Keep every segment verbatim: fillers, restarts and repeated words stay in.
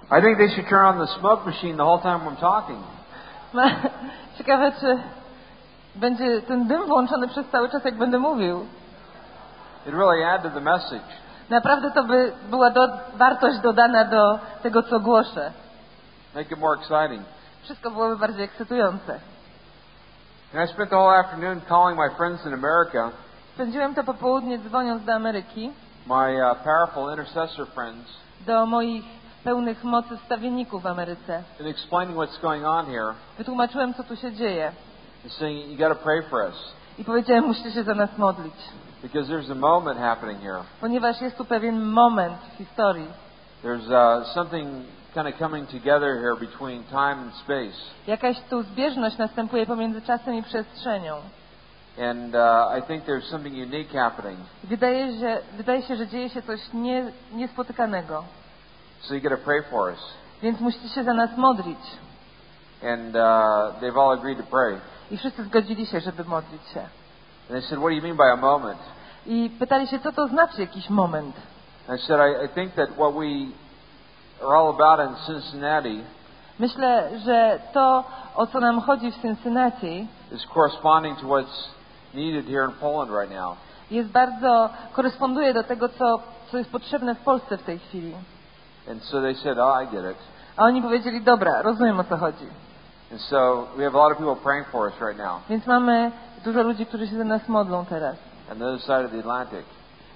I think they should turn on the smoke machine the whole time I'm talking. Ciekawe, czy będzie ten dym włączony przez cały czas, jak będę mówił. It really add to the message. Naprawdę to by była do, wartość dodana do tego, co głoszę. Make it more exciting. Wszystko byłoby bardziej ekscytujące. And I spent the whole afternoon calling my friends in America. Spędziłem to popołudnie dzwoniąc do Ameryki. My uh, powerful intercessor friends. Do moich pełnych mocy wstawienników w Ameryce. And explaining what's going on here. Wytłumaczyłem, co tu się dzieje. And saying you got to pray for us. I powiedziałem, musicie się za nas modlić. Because there's a moment happening here. Ponieważ jest tu pewien moment w historii. There's uh, something kind of coming together here between time and space. Jakaś tu zbieżność następuje pomiędzy czasem i przestrzenią. And uh, I think there's something unique happening. Wydaje się, wydaje się, że dzieje się coś nie, niespotykanego. So you got to pray for us. Więc musicie się za nas modlić. And uh, they've all agreed to pray. I wszyscy zgodzili się, żeby modlić się. And they said, what do you mean by a moment? I pytali się, co to znaczy jakiś moment. I said, I, I think that what we are all about in Cincinnati Myślę, że to, o co nam chodzi w Cincinnati, is corresponding to what's needed here in Poland right now. Jest bardzo koresponduje do tego, co, co jest potrzebne w Polsce w tej chwili. And so they said, oh, I get it. A oni powiedzieli, dobra, rozumiem, o co chodzi. And so we have a lot of people praying for us right now. Więc mamy dużo ludzi, którzy się za nas modlą teraz. On the other side of the Atlantic.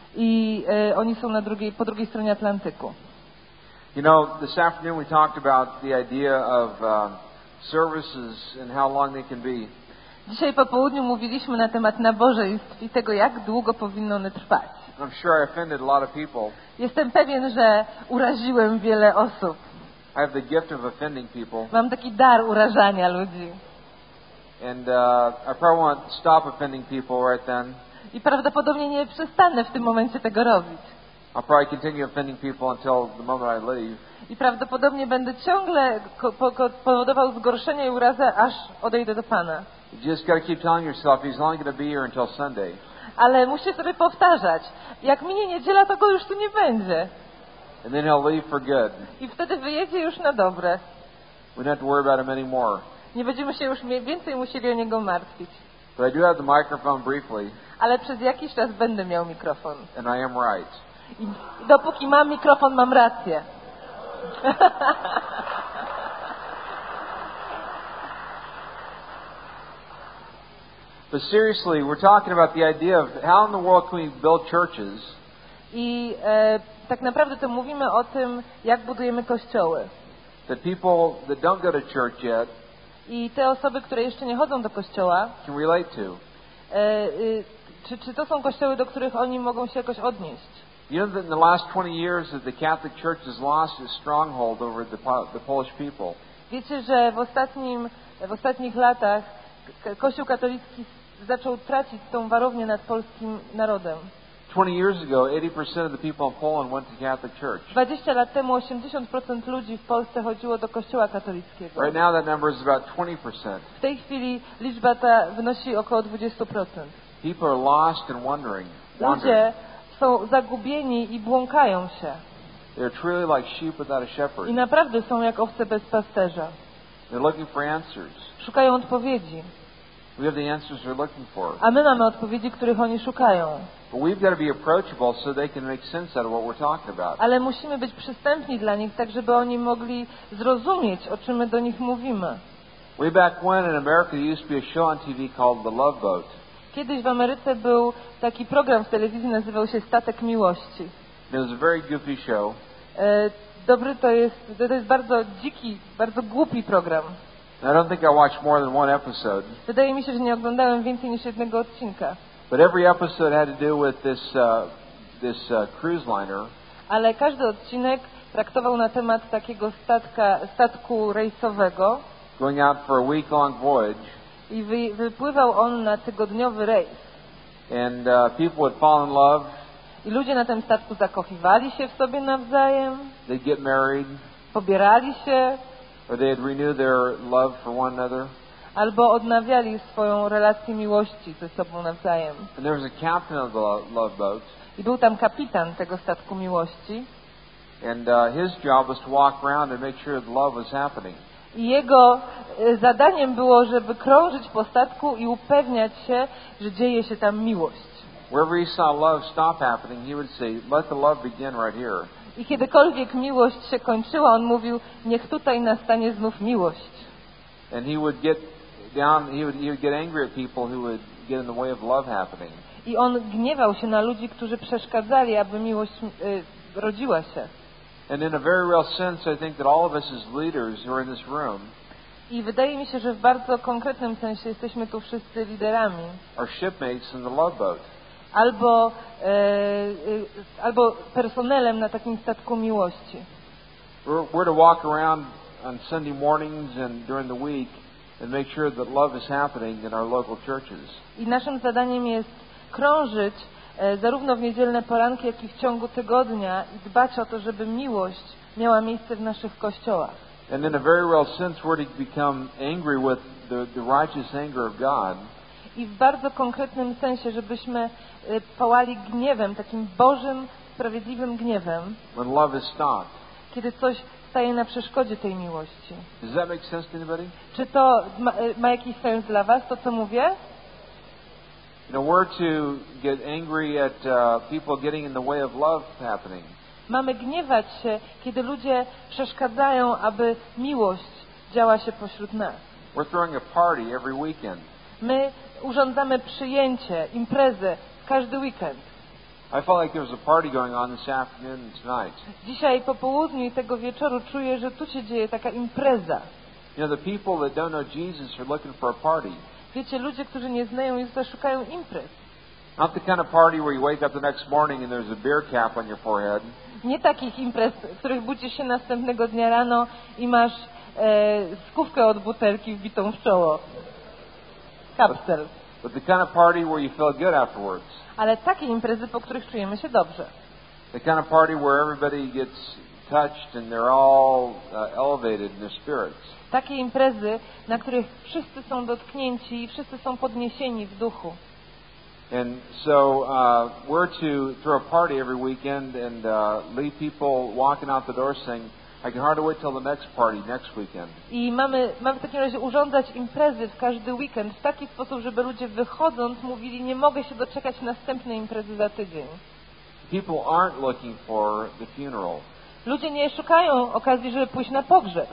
I e, oni są na drugiej, po drugiej stronie Atlantyku. You know, this afternoon we talked about the idea of uh, services and how long they can be. Dzisiaj po południu mówiliśmy na temat nabożeństw i tego, jak długo powinno one trwać. I'm sure I offended a lot of people. Jestem pewien, że uraziłem wiele osób. I have the gift of offending people. Mam taki dar urażania ludzi. And uh, I probably won't stop offending people right then. I prawdopodobnie nie przestanę w tym momencie tego robić. I'll probably continue offending people until the moment I leave. I prawdopodobnie będę ciągle ko- po- ko- powodował zgorszenie i urazę, aż odejdę do Pana. You just got to keep telling yourself He's only going to be here until Sunday. Ale musisz sobie powtarzać, jak minie niedziela, to go już tu nie będzie. And then He'll leave for good. I wtedy wyjedzie już na dobre. We don't have to worry about Him anymore. Nie będziemy się już więcej musieli o niego martwić. But I do have the microphone briefly. Ale przez jakiś czas będę miał mikrofon. And I am right. I dopóki mam mikrofon, mam rację. But seriously, we're talking about the idea of how in the world can we build churches. I e, tak naprawdę to mówimy o tym, jak budujemy kościoły. That people that don't go to church yet I te osoby, które jeszcze nie chodzą do kościoła, can relate to. e, y, czy, czy to są kościoły, do których oni mogą się jakoś odnieść? You know that in the last twenty years that the Catholic Church has lost its stronghold over the, the Polish people. Wiecie, że w, ostatnim, w ostatnich latach k- Kościół katolicki zaczął tracić tą warownię nad polskim narodem. twenty years ago, eighty percent of the people in Poland went to Catholic Church. dwadzieścia lat temu osiemdziesiąt procent ludzi w Polsce chodziło do kościoła katolickiego. Right now that number is about twenty percent. W tej chwili liczba ta wynosi około dwadzieścia procent. People are lost and wandering. wandering. Ludzie są zagubieni i błąkają się. They're truly like sheep without a shepherd. I naprawdę są jak owce bez pasterza. They're looking for answers. Szukają odpowiedzi. We have the answers they're looking for. A my mamy odpowiedzi, których oni szukają. But we've got to be approachable so they can make sense out of what we're talking about. Ale musimy być przystępni dla nich, tak żeby oni mogli zrozumieć, o czym my do nich mówimy. Way back when in America there used to be a show on T V called The Love Boat. Kiedyś w Ameryce był taki program w telewizji, nazywał się Statek Miłości. It was a very goofy show. E, dobry to jest, to jest bardzo dziki, bardzo głupi program. I don't think I watched more than one episode. Wydaje mi się, że nie oglądałem więcej niż jednego odcinka. But every episode had to do with this uh, this uh, cruise liner. Ale każdy odcinek traktował na temat takiego statka, statku rejsowego Going out for a week-long voyage. i wy, wypływał on na tygodniowy rejs. And uh, people would fall in love. I ludzie na tym statku zakochiwali się w sobie nawzajem, They'd get married. pobierali się Or they'd renew their love for one another. albo odnawiali swoją relację miłości ze sobą nawzajem. And there was a captain of the lo- love boat. I był tam kapitan tego statku miłości. And uh, his job was to walk around and make sure that love was happening. I jego e, zadaniem było, żeby krążyć po statku i upewniać się, że dzieje się tam miłość. Wherever he saw love stop happening, he would say, let the love begin right here. I kiedykolwiek miłość się kończyła, on mówił, niech tutaj nastanie znów miłość. And he would get down, he would, he would get angry at people who would get in the way of love happening. I on gniewał się na ludzi, którzy przeszkadzali, aby miłość e, rodziła się. And in a very real sense, I think that all of us as leaders who are in this room I wydaje mi się, że w bardzo konkretnym sensie jesteśmy tu wszyscy liderami. are shipmates in the love boat. Albo, e, e, albo personelem na takim statku miłości. We're, we're to walk around on Sunday mornings and during the week and make sure that love is happening in our local churches. I naszym zadaniem jest krążyć e, zarówno w niedzielne poranki, jak i w ciągu tygodnia i dbać o to, żeby miłość miała miejsce w naszych kościołach. And in a very real sense, we're to become angry with the, the righteous anger of God. I w bardzo konkretnym sensie, żebyśmy e, pałali gniewem, takim Bożym, sprawiedliwym gniewem, When love is stopped. kiedy coś staje na przeszkodzie tej miłości. Does that make sense to anybody? Czy to ma, ma jakiś sens dla was, to co mówię? You know, we're to get angry at uh, people getting in the way of love happening. Mamy gniewać się, kiedy ludzie przeszkadzają, aby miłość działa się pośród nas. We're throwing a party every weekend. My urządzamy przyjęcie, imprezę każdy weekend. I felt like there was a party going on this afternoon and tonight. Dzisiaj po południu i tego wieczoru czuję, że tu się dzieje taka impreza. You know, the people that don't know Jesus are looking for a party. Wiecie, ludzie, którzy nie znają Jezusa, szukają imprez. Not the kind of party where you wake up the next morning and there's a beer cap on your forehead. Nie takich imprez, w których budzisz się następnego dnia rano i masz e, skówkę od butelki wbitą w czoło. Kapsel. But the kind of party where you feel good afterwards. Ale takie imprezy, po których czujemy się dobrze. The kind of party where everybody gets touched and they're all uh, elevated in their spirits. Takie imprezy, na których wszyscy są dotknięci i wszyscy są podniesieni w duchu. And so uh, we're to throw a party every weekend and uh, leave people walking out the door saying, I can hardly wait till the next party next weekend. I mamy, mamy w takim razie urządzać imprezy w każdy weekend w taki sposób, żeby ludzie wychodząc mówili, nie mogę się doczekać następnej imprezy za tydzień. People aren't looking for the funeral. Ludzie nie szukają okazji, żeby pójść na pogrzeb.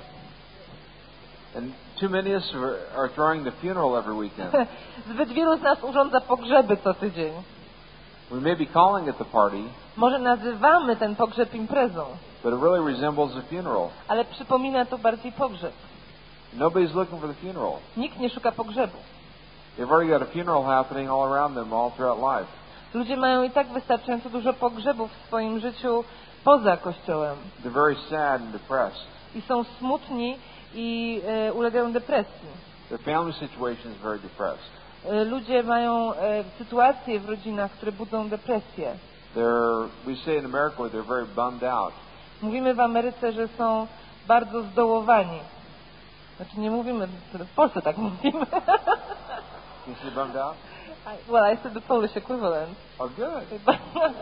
And too many of us are, are throwing the funeral every weekend. Zbyt wielu z nas urządza pogrzeby co tydzień. We may be calling it the party, Może nazywamy ten pogrzeb imprezą, but it really resembles a funeral. ale przypomina to bardziej pogrzeb. Nobody's looking for the funeral. Nikt nie szuka pogrzebu. They've already got a funeral happening all around them all throughout life. Ludzie mają i tak wystarczająco dużo pogrzebów w swoim życiu poza Kościołem. They're very sad and depressed. I są smutni i e, ulegają depresji. Their family situation is very depressed. E, ludzie mają e, sytuacje w rodzinach, które budzą depresję. They're, we say in America, they're very bummed out. Mówimy w Ameryce, że są bardzo zdołowani. Znaczy nie mówimy, w Polsce tak mówimy. You say bummed out? I, well, I said the Polish equivalent. Oh, good. Good.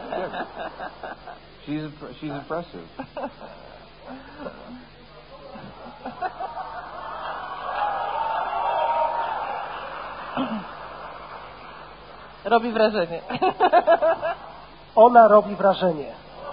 She's imp- she's impressive. Robi wrażenie. Ona robi wrażenie.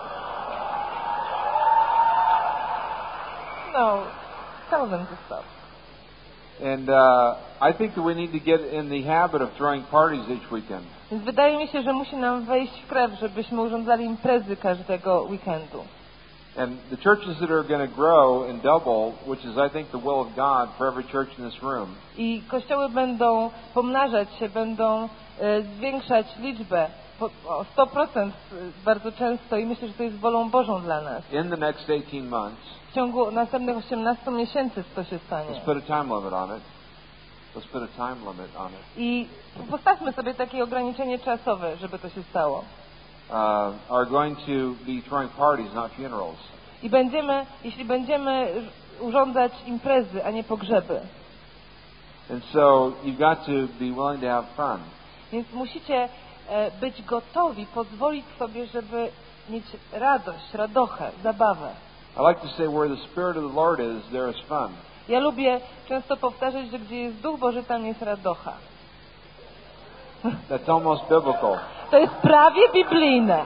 No, tell them to stop. And uh, I think that we need to get in the habit of throwing parties each weekend. Więc wydaje mi się, że musi nam wejść w krew, żebyśmy urządzali imprezy każdego weekendu. And the churches that are going to grow and double, which is, I think, the will of God for every church in this room, I kościoły będą pomnażać się, będą e, zwiększać liczbę po, o sto procent bardzo często i myślę, że to jest wolą Bożą dla nas. in the next eighteen months, W ciągu następnych osiemnastu miesięcy to się let's stanie. put a time limit on it. Let's put a time limit on it. I postawmy sobie takie ograniczenie czasowe, żeby to się stało. Uh, are going to be throwing parties, not funerals. I będziemy, jeśli będziemy urządzać imprezy, a nie pogrzeby. And so you've got to be willing to have fun. Więc musicie e, być gotowi, pozwolić sobie, żeby mieć radość, radochę, zabawę. I like to say where the Spirit of the Lord is, there is fun. Ja lubię często powtarzać, że gdzie jest Duch Boży, tam jest radocha. That's almost biblical. To jest prawie biblijne.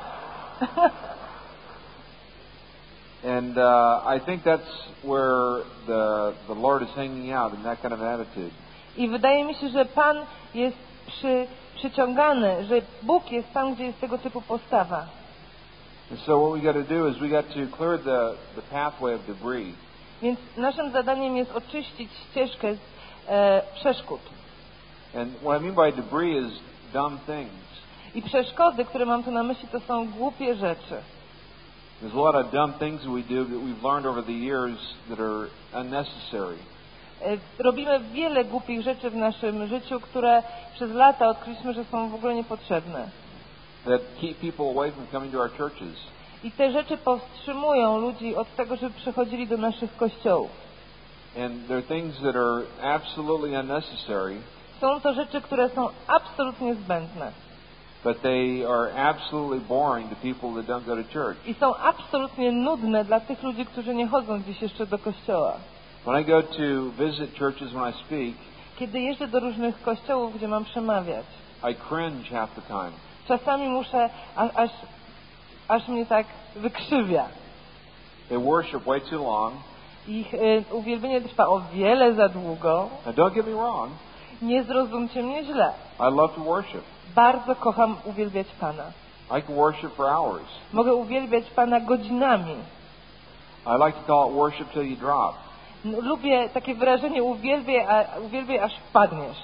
And uh, I think that's where the the Lord is hanging out in that kind of attitude. I wydaje mi się, że Pan jest przy, przyciągany, że Bóg jest tam, gdzie jest tego typu postawa. And so what we got to do is we got to clear the the pathway of debris. Więc naszym zadaniem jest oczyścić ścieżkę z e, przeszkód. And what I mean by debris is dumb things. I przeszkody, które mam tu na myśli, to są głupie rzeczy. There's a lot of dumb things that we do that we've learned over the years that are unnecessary. E, robimy wiele głupich rzeczy w naszym życiu, które przez lata odkryliśmy, że są w ogóle niepotrzebne. That keep people away from coming to our churches. I te rzeczy powstrzymują ludzi od tego, żeby przychodzili do naszych kościołów. And they're things that are absolutely unnecessary. Są to rzeczy, które są absolutnie zbędne. But they are absolutely boring to people that don't go to church. I są absolutnie nudne dla tych ludzi, którzy nie chodzą gdzieś jeszcze do kościoła. When I go to visit churches when I speak, Kiedy jeżdżę do różnych kościołów, gdzie mam przemawiać, I cringe half the time. czasami muszę, aż, aż, aż mnie tak wykrzywia. They worship way too long. Ich y, uwielbienie trwa o wiele za długo. Now don't get me wrong. Nie zrozumcie mnie źle. I love to worship. Bardzo kocham uwielbiać Pana. I can worship for hours. Mogę uwielbiać Pana godzinami. I like to call it worship till you drop. Lubię takie wyrażenie uwielbiaj, a, uwielbiaj aż wpadniesz.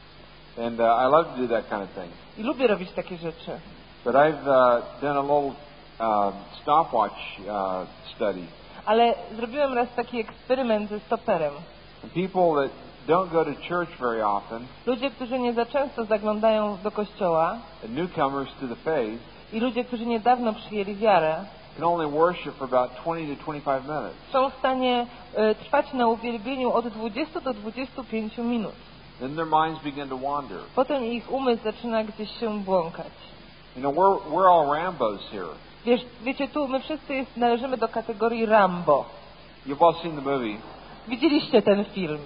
And uh, I love to do that kind of thing. I lubię robić takie rzeczy. But I've uh, done a little uh, stopwatch uh, study. Ale zrobiłem raz taki eksperyment ze stoperem. And people that don't go to church very often, Ludzie, którzy nie za często zaglądają do kościoła, and newcomers to the faith, i ludzie, którzy niedawno przyjęli wiarę, can only worship for about twenty to twenty-five minutes. są w stanie y, trwać na uwielbieniu od dwudziestu do dwudziestu pięciu minut. Then their minds begin to wander. Potem ich umysł zaczyna gdzieś się błąkać. You know, we're we're all Rambos here. Wiesz, wiecie, tu my wszyscy jest, należymy do kategorii Rambo. You've all seen the movie. Widzieliście ten film.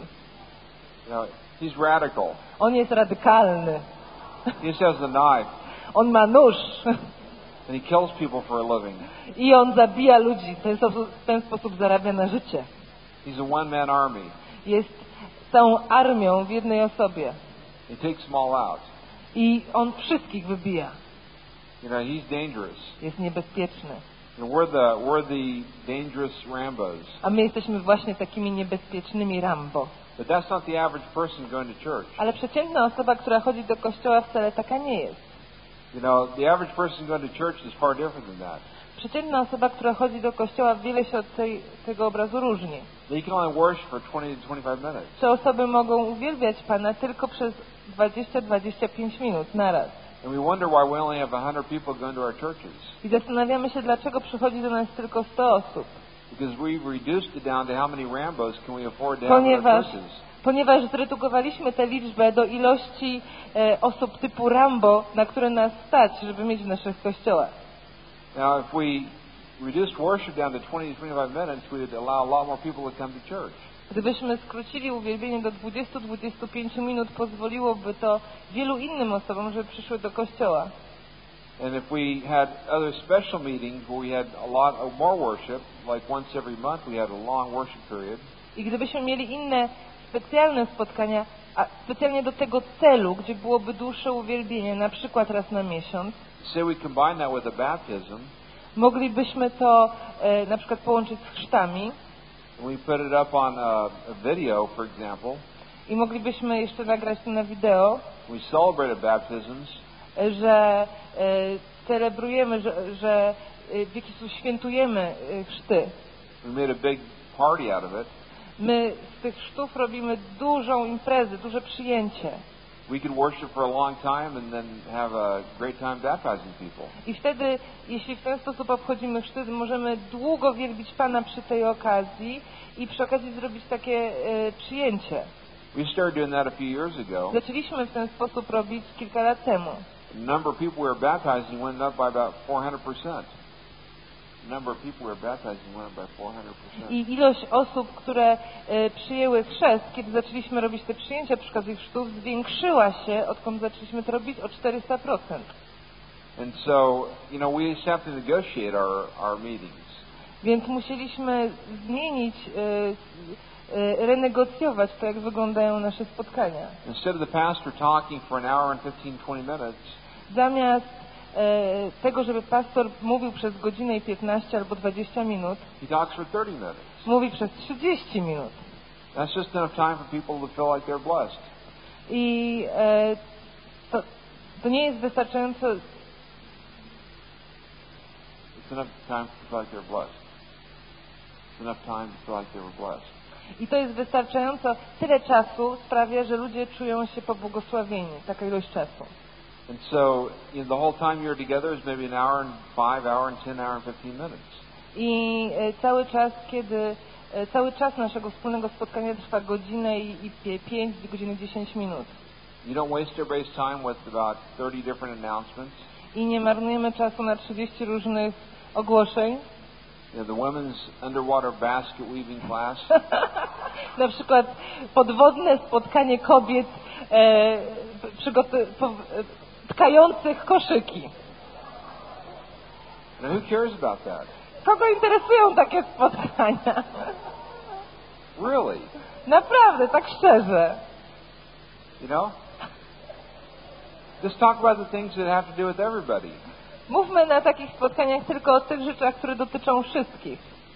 You know, he's radical. On jest radykalny. He just has a knife, On ma nóż. and he kills people for a living. I on zabija ludzi. W ten sposób, w ten sposób zarabia na życie. He's a one-man army. Jest całą armią w jednej osobie. He takes them all out. I on wszystkich wybija. You know, he's dangerous. Jest niebezpieczny. And we're the we're the dangerous Rambos. A my jesteśmy właśnie takimi niebezpiecznymi Rambo. But that's not the average person going to church. Ale przeciętna osoba, która chodzi do kościoła, wcale taka nie jest. You know, the average person going to church is far different than that. Przeciętna osoba, która chodzi do kościoła, wiele się od tej, tego obrazu różni. They can only worship for twenty to twenty-five minutes. Te osoby mogą uwielbiać Pana tylko przez dwadzieścia do dwudziestu pięciu minut naraz. And we wonder why we only have a hundred people going to our churches. I zastanawiamy się, dlaczego przychodzi do nas tylko sto osób. Because we've reduced it down to how many Rambos can we afford to have in our Ponieważ, churches. ponieważ zredukowaliśmy tę liczbę do ilości e, osób typu Rambo, na które nas stać, żeby mieć w naszych kościołach. Now, if we reduced worship down to twenty to twenty-five minutes, we would allow a lot more people to come to church. Gdybyśmy skrócili uwielbienie do dwudziestu do dwudziestu pięciu minut, pozwoliłoby to wielu innym osobom, żeby przyszły do kościoła. And if we had other special meetings where we had a lot of more worship, like once every month we had a long worship period, I gdybyśmy mieli inne specjalne spotkania, a specjalnie do tego celu, gdzie byłoby dłuższe uwielbienie, na przykład raz na miesiąc, say we combine that with a baptism, moglibyśmy to e, na przykład połączyć z chrztami and we put it up on a, a video, for example, i moglibyśmy jeszcze nagrać to na wideo, we celebrated baptisms, e, że e, celebrujemy, że, że e, w jakiś sposób świętujemy e, chrzty. we made a big party out of it, My z tych chrztów robimy dużą imprezę, duże przyjęcie. we could worship for a long time and then have a great time baptizing people. I wtedy, jeśli w ten sposób obchodzimy chrzty, możemy długo wielbić Pana przy tej okazji i przy okazji zrobić takie e, przyjęcie. We started doing that a few years ago. Zaczęliśmy w ten sposób robić kilka lat temu. The number of people we were baptizing went up by about four hundred percent. number of people who were baptizing went up by four hundred percent. I ilość osób, które e, przyjęły chrzest, kiedy zaczęliśmy robić te przyjęcia przy okazji chrztów, zwiększyła się, odkąd zaczęliśmy to robić, o czterysta procent. And so, you know, we just have to negotiate our, our meetings. Więc musieliśmy zmienić, e, e, renegocjować to, jak wyglądają nasze spotkania. Instead of the pastor talking for an hour and fifteen, twenty minutes, Zamiast e, tego, żeby pastor mówił przez godzinę i piętnaście albo dwadzieścia minut, he talks for thirty minutes. mówi przez trzydzieści minut. That's just enough time for people to feel like they're blessed. I e, to, to nie jest wystarczająco. It's enough time to feel like they're blessed. It's enough time to feel like they were blessed. I to jest wystarczająco. Tyle czasu sprawia, że ludzie czują się pobłogosławieni. Taka ilość czasu. And so, you know, the whole time you're together is maybe an hour and five, hour and ten, hour and fifteen minutes. I e, cały czas, kiedy e, cały czas naszego wspólnego spotkania trwa godzinę i, i pięć, godziny dziesięć minut. You don't waste everybody's time with about thirty different announcements. I nie marnujemy czasu na trzydzieści różnych ogłoszeń. You know, the women's underwater basket weaving class. Na przykład podwodne spotkanie kobiet e, przygoty, po, e, tkających koszyki. Now, who cares about that? Kogo interesują takie spotkania? Really? Naprawdę, tak szczerze. You know? Just talk about the things that have to do with everybody. Mówmy na takich spotkaniach tylko o tych rzeczach, które dotyczą wszystkich.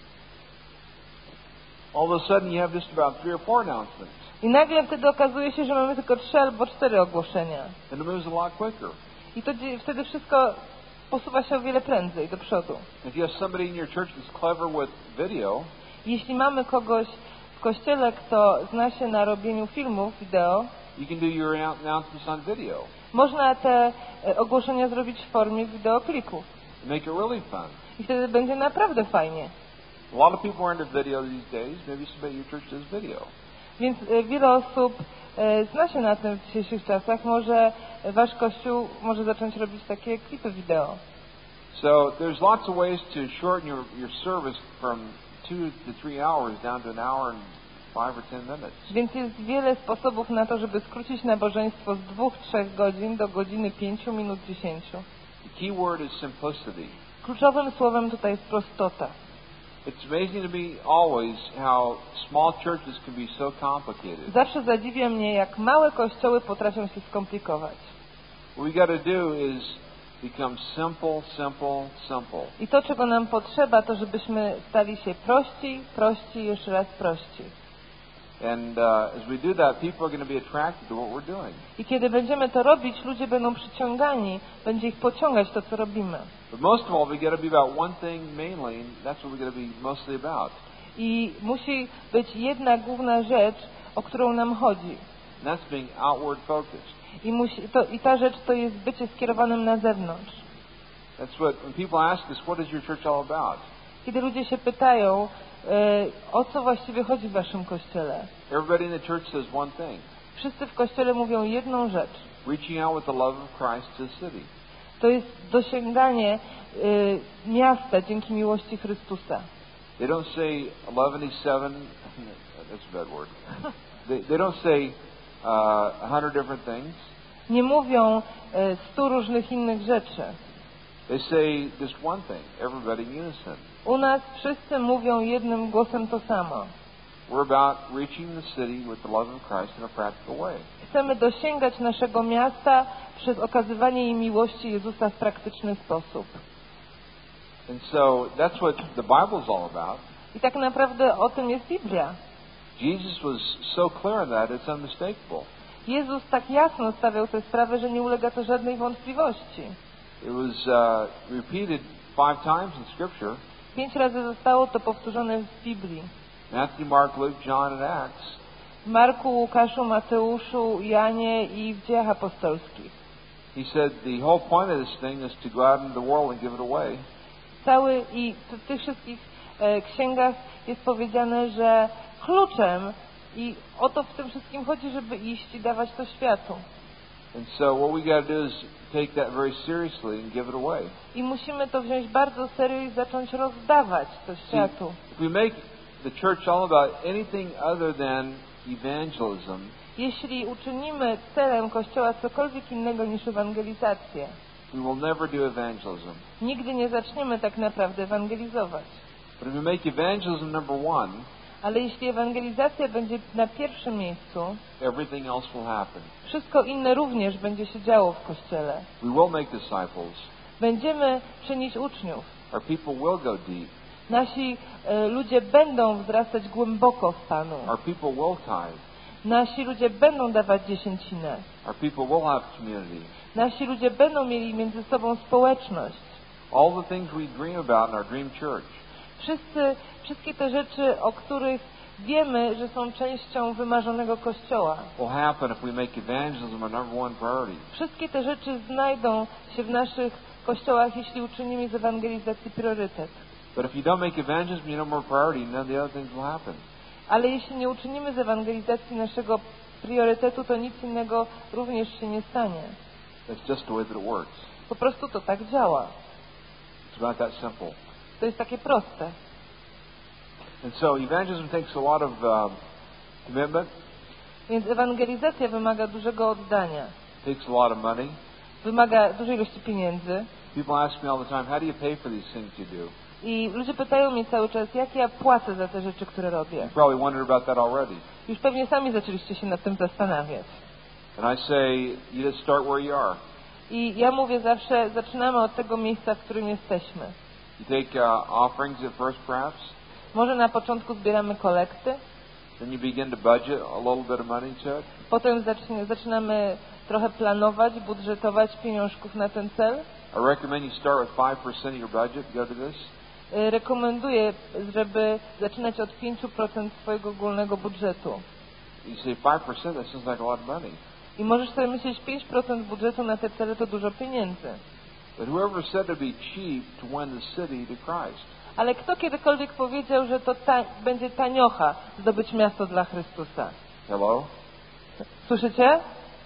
All of a sudden you have just about three or four announcements. I nagle wtedy okazuje się, że mamy tylko trzy albo cztery ogłoszenia. And it moves a lot quicker. I to wtedy wszystko posuwa się o wiele prędzej do przodu. If you have somebody in your church that's clever with video, Jeśli mamy kogoś w kościele, kto zna się na robieniu filmów, wideo, you can do your announcements on video. można te e, ogłoszenia zrobić w formie wideoklipu. Make it really fun. I wtedy będzie naprawdę fajnie. A lot of people are into video these days. Maybe somebody in your church does video. Więc e, wiele osób e, zna się na tym w dzisiejszych czasach. Może wasz kościół może zacząć robić takie klipy wideo. So there's lots of ways to shorten your, your service from two to three hours down to an hour and five or ten minutes. Więc jest wiele sposobów na to, żeby skrócić nabożeństwo z dwóch, trzech godzin do godziny pięciu minut dziesięciu. The key word is simplicity. Kluczowym słowem tutaj jest prostota. It's amazing to me always how small churches can be so complicated. Zawsze zadziwia mnie, jak małe kościoły potrafią się skomplikować. What we got to do is become simple, simple, simple. I to, czego nam potrzeba, to żebyśmy stali się prości, prości i jeszcze raz prości. And uh, as we do that, people are going to be attracted to what we're doing. I kiedy będziemy to robić, ludzie będą przyciągani, będzie ich pociągać to, co robimy. But most of all, we got to be about one thing mainly, and that's what we got to be mostly about. I musi być jedna główna rzecz, o którą nam chodzi. And that's being outward focused. I, musi, to, I ta rzecz to jest bycie skierowanym na zewnątrz. That's what, when people ask us, what is your church all about? Kiedy ludzie się pytają, e, o co właściwie chodzi w waszym kościele? Everybody in the church says one thing. Wszyscy w kościele mówią jedną rzecz. Reaching out with the love of Christ to the city. To jest dosięganie e, miasta dzięki miłości Chrystusa. They don't say eleven seven, that's a bad word. They, they don't say uh, a hundred different things. Nie mówią e, stu różnych innych rzeczy. They say just one thing, everybody in unison. U nas wszyscy mówią jednym głosem to samo. We're about reaching the city with the love of Christ in a practical way. Chcemy dosięgać naszego miasta przez okazywanie jej miłości Jezusa w praktyczny sposób. And so that's what the Bible's all about. I tak naprawdę o tym jest Biblia. Jesus was so clear on that, it's unmistakable. Jezus tak jasno stawiał tę sprawę, że nie ulega to żadnej wątpliwości. It was uh, repeated five times in Scripture. Pięć razy zostało to powtórzone w Biblii. Matthew, Mark, Luke, John, and Acts. W Marku, Łukaszu, Mateuszu, Janie i w Dziejach Apostolskich. He said the whole point of this thing is to go out into the world and give it away. Cały i w tych wszystkich e, księgach jest powiedziane, że kluczem i o to w tym wszystkim chodzi, żeby iść i dawać to światu. And so what we got to do is take that very seriously and give it away. I musimy to wziąć bardzo serio i zacząć rozdawać to światu. If we make the church all about anything other than evangelism, Jeśli uczynimy celem Kościoła cokolwiek innego niż ewangelizację, we will never do evangelism. nigdy nie zaczniemy tak naprawdę ewangelizować. But if we make evangelism number one, Ale jeśli ewangelizacja będzie na pierwszym miejscu, everything else will happen. wszystko inne również będzie się działo w Kościele. We will make disciples. Będziemy czynić uczniów. Our people will go deep. Nasi e, ludzie będą wzrastać głęboko w Panu. Our people will tithe. Nasi ludzie będą dawać dziesięcinę. Our people will have community. Nasi ludzie będą mieli między sobą społeczność. All the things we dream about in our dream church Wszyscy, wszystkie te rzeczy, o których wiemy, że są częścią wymarzonego Kościoła. will happen if we make evangelism our number one priority. Wszystkie te rzeczy znajdą się w naszych kościołach, jeśli uczynimy z ewangelizacji priorytet. But if you don't make evangelism your number one priority, none of the other things will happen. Ale jeśli nie uczynimy z ewangelizacji naszego priorytetu, to nic innego również się nie stanie. That's just the way that it works. Po prostu to tak działa. It's about that simple. To jest takie proste. And so evangelism takes a lot of um, commitment, Więc ewangelizacja wymaga dużego oddania. takes a lot of money. Wymaga dużej ilości pieniędzy. People ask me all the time, how do you pay for these things you do? I ludzie pytają mnie cały czas, jak ja płacę za te rzeczy, które robię. You probably wondered about that already. Już pewnie sami zaczęliście się nad tym zastanawiać. And I say, you just start where you are. I ja mówię zawsze, zaczynamy od tego miejsca, w którym jesteśmy. You take uh, offerings at first, perhaps. Może na początku zbieramy kolekty, Then you begin to budget a little bit of money to it. potem zacznie, zaczynamy trochę planować, budżetować pieniążków na ten cel. I recommend you start with five percent of your budget. Go to this. Y, Rekomenduję, żeby zaczynać od pięć procent swojego ogólnego budżetu. You say five percent, that sounds like a lot of money. I możesz sobie myśleć, pięć procent budżetu na te cele to dużo pieniędzy. But whoever said to be cheap to win the city to Christ? Ale kto kiedykolwiek powiedział, że to ta, będzie taniocha zdobyć miasto dla Chrystusa? Hello? Słyszycie?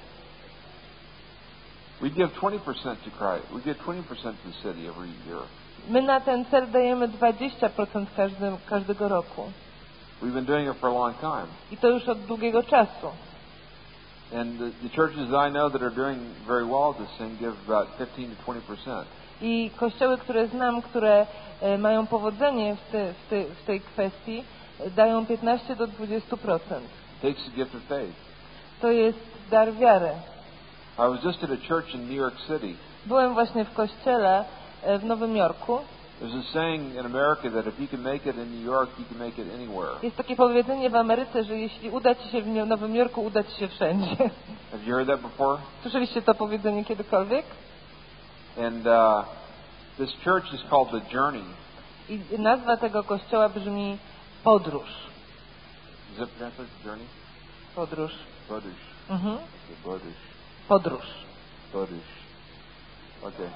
We give twenty percent to Christ. We give twenty percent to the city every year. My na ten cel dajemy dwadzieścia procent każdym, każdego roku. We've been doing it for a long time. I to już od długiego czasu. And the, the churches that I know that are doing very well at this thing give about fifteen to twenty percent. I kościoły, które znam, które e, mają powodzenie w, te, w, te, w tej kwestii, e, dają piętnaście do dwudziestu procent. It takes the gift of faith. To jest dar wiary. I was just at a church in New York City. Byłem właśnie w kościele e, w Nowym Jorku. There's a saying in America that if you can make it in New York, you can make it anywhere. Jest takie powiedzenie w Ameryce, że jeśli uda ci się w Nowym Jorku, uda ci się wszędzie. Have you heard that before? Słyszeliście to powiedzenie kiedykolwiek? And uh, this church is called The Journey. I nazwa tego kościoła brzmi Podróż. Is it pronounced Journey? Podróż. Podróż. Mhm. Okay, Podróż. Podróż. Podróż. Okay.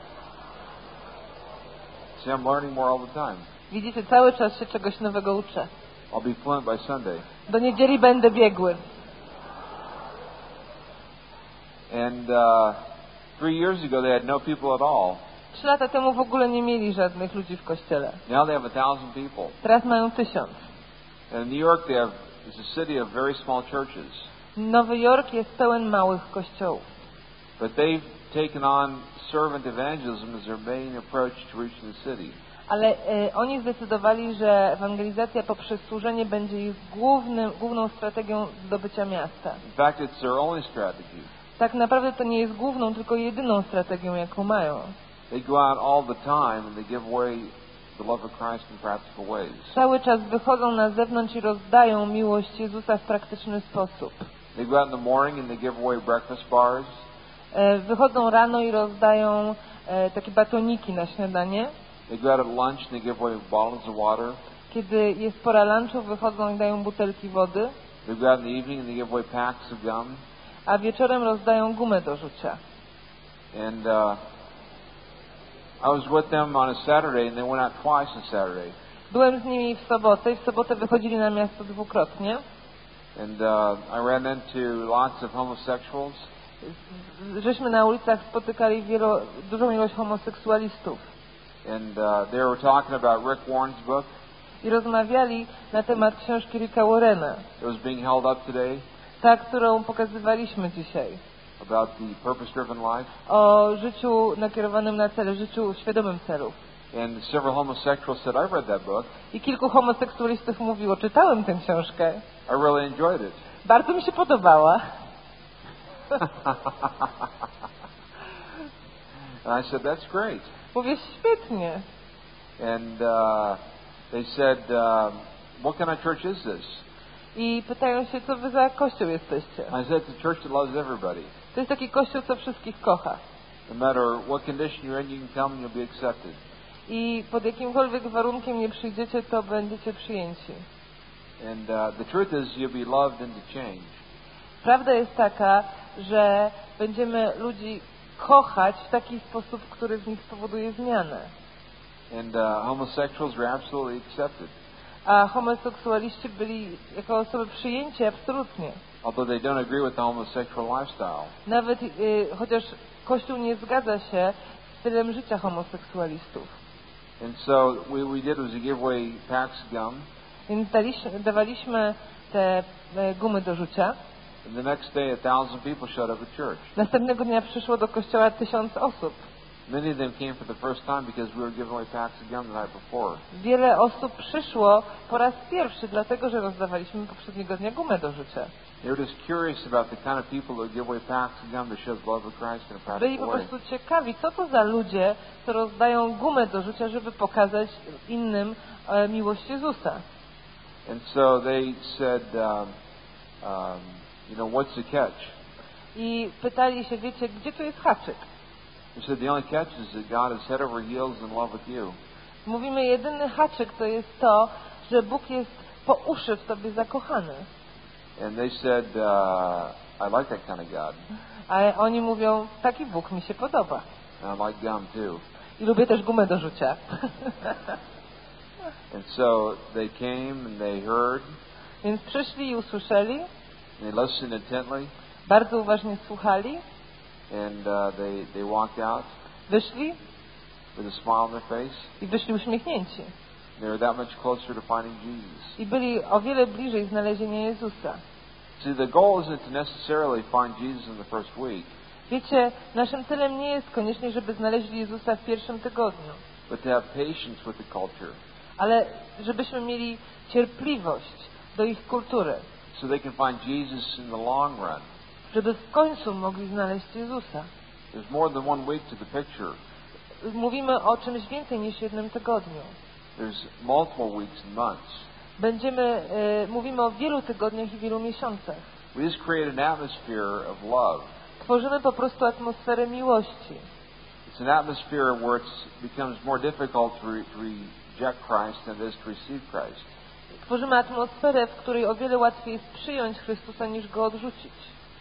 See, I'm learning more all the time. Widzicie, cały czas się czegoś nowego uczę. I'll be fluent by Sunday. Do niedzieli będę biegły. And uh, three years ago, they had no people at all. Trzy lata temu w ogóle nie mieli żadnych ludzi w kościele. Now they have a thousand people. Teraz mają tysiąc. And in New York, they have it's a city of very small churches. Nowy Jork jest pełen małych kościołów. But they've taken on servant evangelism as their main approach to reaching the city. Ale e, oni zdecydowali, że ewangelizacja poprzez służenie będzie ich głównym, główną strategią zdobycia miasta. In fact, it's their only strategy. Tak naprawdę to nie jest główną, tylko jedyną strategią, jaką mają. They go out all the time and they give away the love of Christ in practical ways. Cały czas wychodzą na zewnątrz i rozdają miłość Jezusa w praktyczny sposób. They go out in the morning and they give away breakfast bars. E, wychodzą rano i rozdają e, takie batoniki na śniadanie. They go out at lunch and they give away bottles of water. Kiedy jest pora lunchu, wychodzą i dają butelki wody, They go out in the evening and they give away packs of gum. a wieczorem rozdają gumę do rzucia. And uh, I was with them on a Saturday and they went out twice on Saturday. Byłem z nimi w sobotę i w sobotę wychodzili na miasto dwukrotnie. And uh, I ran into lots of homosexuals. żeśmy na ulicach spotykali wielo, dużą ilość homoseksualistów. And uh, they were talking about Rick Warren's book. I rozmawiali na temat książki Ricka Warrena. It was being held up today. Ta, którą pokazywaliśmy dzisiaj. About the purpose-driven life. O życiu nakierowanym na cele, życiu świadomym celów. And several homosexuals said, "I've read that book." I kilku homoseksualistów mówiło, czytałem tę książkę. I really enjoyed it. Bardzo mi się podobała. And I said, "That's great." Mówię, świetnie. And uh, they said, uh, "What kind of church is this?" I pytają się, co wy za kościół jesteście. I said, "It's a church that loves everybody. To jest taki kościół, co wszystkich kocha. No matter what condition you're in, you can come and you'll be accepted." I pod jakimkolwiek warunkiem nie przyjdziecie, to będziecie przyjęci. And uh, the truth is, you'll be loved into change. Prawda jest taka, że będziemy ludzi kochać w taki sposób, który w nich spowoduje zmianę. And uh, homosexuals were absolutely accepted. A homoseksualiści byli jako osoby przyjęci absolutnie. Although they don't agree with the homosexual lifestyle. Nawet y, chociaż Kościół nie zgadza się z stylem życia homoseksualistów. And so what we did was we give away packs of gum. Więc daliśmy, dawaliśmy te e, gumy do rzucia. And the next day a thousand people showed up at church. Następnego dnia przyszło do kościoła tysiąc osób. Many of them came for the first time because we were giving away packs of gum the night before. Wiele osób przyszło po raz pierwszy, dlatego że rozdawaliśmy poprzedniego dnia gumę do rzucia. They were just curious about the kind of people who give away packs of gum to show the love of Christ in a Byli practical po way. prostu ciekawi, co to za ludzie, co rozdają gumę do rzucia, żeby pokazać innym e, miłość Jezusa. And so they said, um, um, you know, what's the catch? I pytali się, wiecie, gdzie tu jest haczyk? They said the only catch is that God is head over heels in love with you. Mówimy, jedyny haczyk to jest to, że Bóg jest po uszy w tobie zakochany. And they said, uh, I like that kind of God. A oni mówią, taki Bóg mi się podoba. And I like gum too. I lubię też gumę do rzucia. And so they came and they heard. Więc przyszli i usłyszeli. And they listened intently. Bardzo uważnie słuchali. And uh, they, they walked out Wyszli with a smile on their face. i wyszli uśmiechnięci. They were that much closer to finding Jesus. I byli o wiele bliżej znalezienia Jezusa. See, the goal isn't to necessarily find Jesus in the first week, Wiecie, naszym celem nie jest koniecznie, żeby znaleźli Jezusa w pierwszym tygodniu, but to have patience with the culture, ale żebyśmy mieli cierpliwość do ich kultury, so they can find Jesus in the long run. żeby w końcu mogli znaleźć Jezusa. There's more than one week to the picture. Mówimy o czymś więcej niż jednym tygodniu. There's multiple weeks and months. Będziemy, e, mówimy o wielu tygodniach i wielu miesiącach. We just create an atmosphere of love. Tworzymy po prostu atmosferę miłości. It's an atmosphere where it becomes more difficult to, re- to reject Christ than it is to receive Christ. Tworzymy atmosferę, w której o wiele łatwiej jest przyjąć Chrystusa niż Go odrzucić.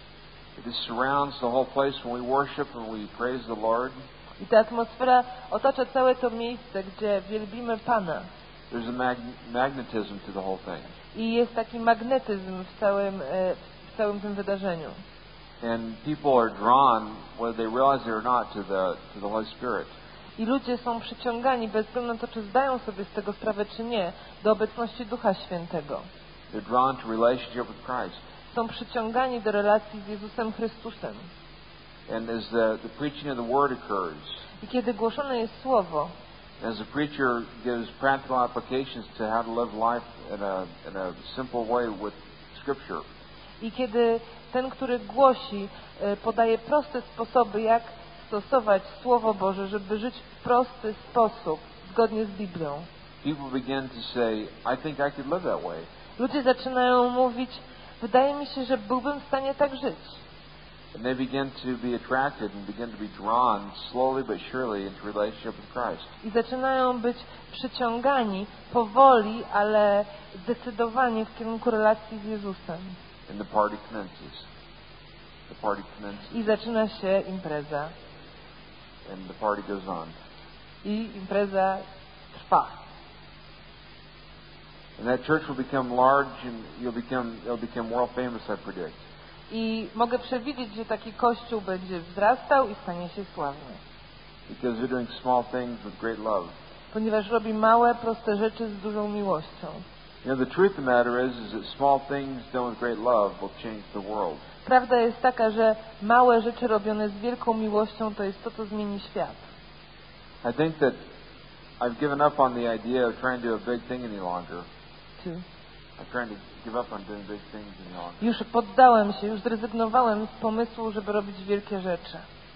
It just surrounds the whole place when we worship and we praise the Lord. I ta atmosfera otacza całe to miejsce, gdzie wielbimy Pana. There's a mag- magnetism to the whole thing. I jest taki magnetyzm w całym, e, w całym tym wydarzeniu. And people are drawn, whether they realize it or not, to the to the Holy Spirit. I ludzie są przyciągani, bez względu na to, czy zdają sobie z tego sprawę, czy nie, do obecności Ducha Świętego. They're drawn to relationship with Christ. Są przyciągani do relacji z Jezusem Chrystusem. And as the, the preaching of the Word occurs, I kiedy głoszone jest Słowo, as the preacher gives practical applications to how to live life in a in a simple way with Scripture, i kiedy ten, który głosi, e, podaje proste sposoby, jak stosować Słowo Boże, żeby żyć w prosty sposób, zgodnie z Biblią, people begin to say, I think I could live that way. ludzie zaczynają mówić, wydaje mi się, że byłbym w stanie tak żyć. And they begin to be attracted and begin to be drawn slowly but surely into relationship with Christ. I zaczynają być przyciągani powoli, ale zdecydowanie w kierunku relacji z Jezusem. And the party commences. The party commences. I zaczyna się impreza. And the party goes on. I impreza trwa. And that church will become large and you'll become it'll become world famous, I predict. I mogę przewidzieć, że taki kościół będzie wzrastał i stanie się sławny. Because they're doing small things with great love. Ponieważ robi małe, proste rzeczy z dużą miłością. You know, the truth of the matter is, is that small things done with great love will change the world. Prawda jest taka, że małe rzeczy robione z wielką miłością to jest to, co zmieni świat. I think that I've given up on the idea of trying to do a big thing any longer. Czy I'm trying to give up on doing big things any longer. już poddałem się, już zrezygnowałem z pomysłu, żeby robić wielkie rzeczy.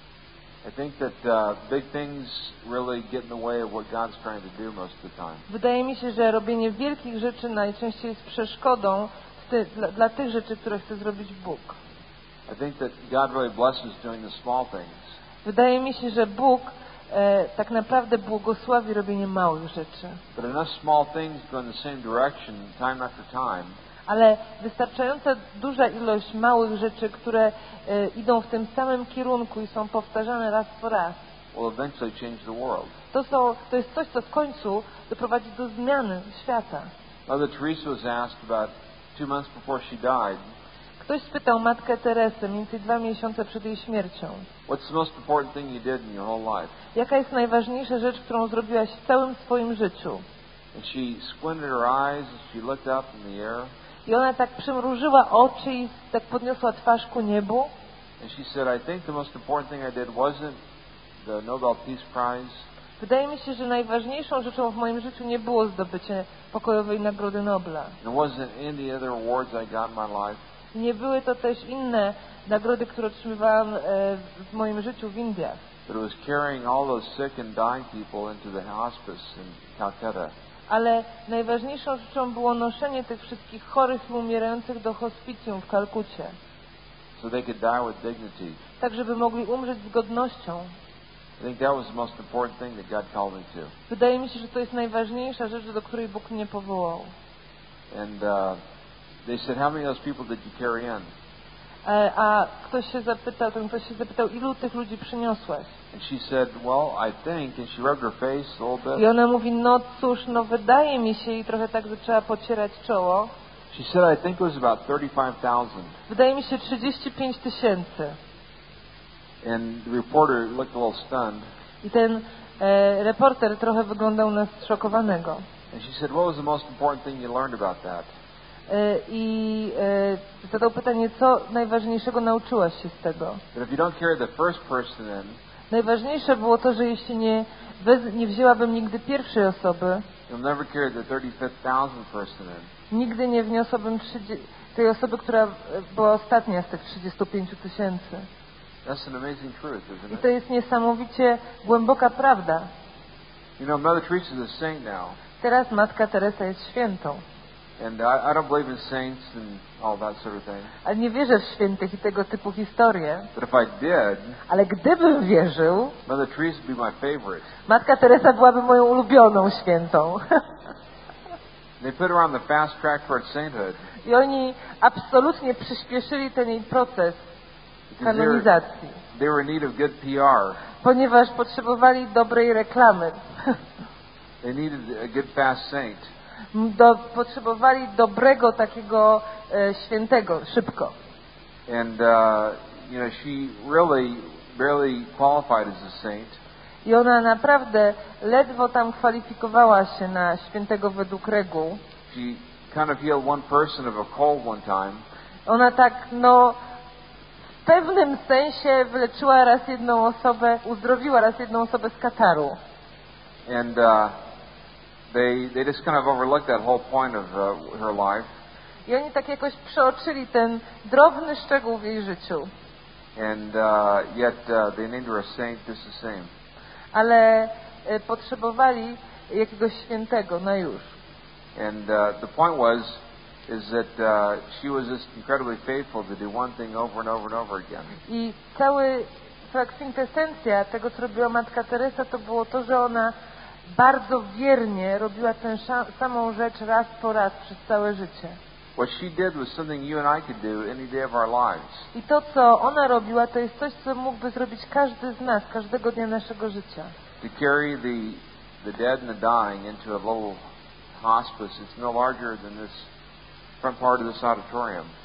I think that uh, big things really get in the way of what God's trying to do most of the time. Wydaje mi się, że robienie wielkich rzeczy najczęściej jest przeszkodą ty, dla, dla tych rzeczy, które chce zrobić Bóg. I think that God really blesses doing the small things. Wydaje mi się, że Bóg e, tak naprawdę błogosławi robienie małych rzeczy. But enough small things go in the same direction time after time. Ale wystarczająca duża ilość małych rzeczy, które e, idą w tym samym kierunku i są powtarzane raz po raz, Will eventually change the world. to, są, to jest coś, co w końcu doprowadzi do zmiany świata. Mother Teresa was asked about two months before she died, Ktoś spytał Matkę Teresę mniej więcej dwa miesiące przed jej śmiercią, what's the most important thing you did in your whole life? jaka jest najważniejsza rzecz, którą zrobiłaś w całym swoim życiu? And she squinted her eyes as she looked up in the air. I ona tak przymrużyła oczy i tak podniosła twarz ku niebu. And she said, I think the most important thing I did wasn't the Nobel Peace Prize. Wydaje mi się, że najważniejszą rzeczą w moim życiu nie było zdobycie pokojowej Nagrody Nobla. It wasn't any other awards I got in my life. Nie były to też inne nagrody, które otrzymywałam e, w moim życiu w Indiach. But it was carrying all those sick and dying people into the hospice in Calcutta. Ale najważniejszą rzeczą było noszenie tych wszystkich chorych i umierających do hospicjum w Kalkucie. So they could die with dignity. Tak, żeby mogli umrzeć z godnością. I think that was the most important thing that God called me to. Wydaje mi się, że to jest najważniejsza rzecz, do której Bóg mnie powołał. And uh, they said, how many of those people did you carry in? E, a ktoś się zapytał, ten ktoś się zapytał, ilu tych ludzi przyniosłaś? And she said, well, I think, and she rubbed her face a little bit. I ona mówi, no cóż, no wydaje mi się, i trochę tak zaczęła pocierać czoło. She said, I think it was about thirty-five thousand. Wydaje mi się trzydzieści pięć tysięcy. And the reporter looked a little stunned. I ten e, reporter trochę wyglądał na zszokowanego. And she said, what was the most important thing you learned about that? E, I e, zadał pytanie, co najważniejszego nauczyłaś się z tego? That if you don't carry the first person in, Najważniejsze było to, że jeśli nie, wez, nie wzięłabym nigdy pierwszej osoby, you'll never carry the thirty-fifth thousand person in. nigdy nie wniosłabym trzydzieści, tej osoby, która była ostatnia z tych trzydziestu pięciu tysięcy. That's an amazing truth, isn't I it? to jest niesamowicie głęboka prawda. You know, Mother Teresa is a saint now. Teraz Matka Teresa jest świętą. And I, I don't believe in saints and all that sort of thing. Ale nie wierzę w świętych i tego typu historie. But if I did, Ale gdybym wierzył, Mother Teresa would be my favorite. Matka Teresa byłaby moją ulubioną świętą. They put her on the fast track towards sainthood. I oni absolutnie przyspieszyli ten jej proces Because they were, kanonizacji, they were in need of good P R. ponieważ potrzebowali dobrej reklamy. They needed a good fast saint. Do, potrzebowali dobrego takiego e, świętego, szybko. And, uh, you know, she really barely qualified as a saint. I ona naprawdę ledwo tam kwalifikowała się na świętego według reguł. She kind of healed one person of a cold one time. Ona tak, no, w pewnym sensie wyleczyła raz jedną osobę, uzdrowiła raz jedną osobę z kataru. And uh, they they just kind of overlooked that whole point of uh, her life. I oni tak jakoś przeoczyli ten drobny szczegół w jej życiu. And uh, yet uh, they named her a saint just the same. Ale e, potrzebowali jakiegoś świętego na już. And uh, the point was is that uh, she was just incredibly faithful to do one thing over and over and over again. I cały, cała kwintesencja tego, co robiła Matka Teresa, to było to, że ona bardzo wiernie robiła tę samą rzecz raz po raz przez całe życie. What she did was something you and I could do any day of our lives. I to, co ona robiła, to jest coś, co mógłby zrobić każdy z nas, każdego dnia naszego życia. To carry the the dead and the dying into a little hospice, it's no larger than this front part of this auditorium.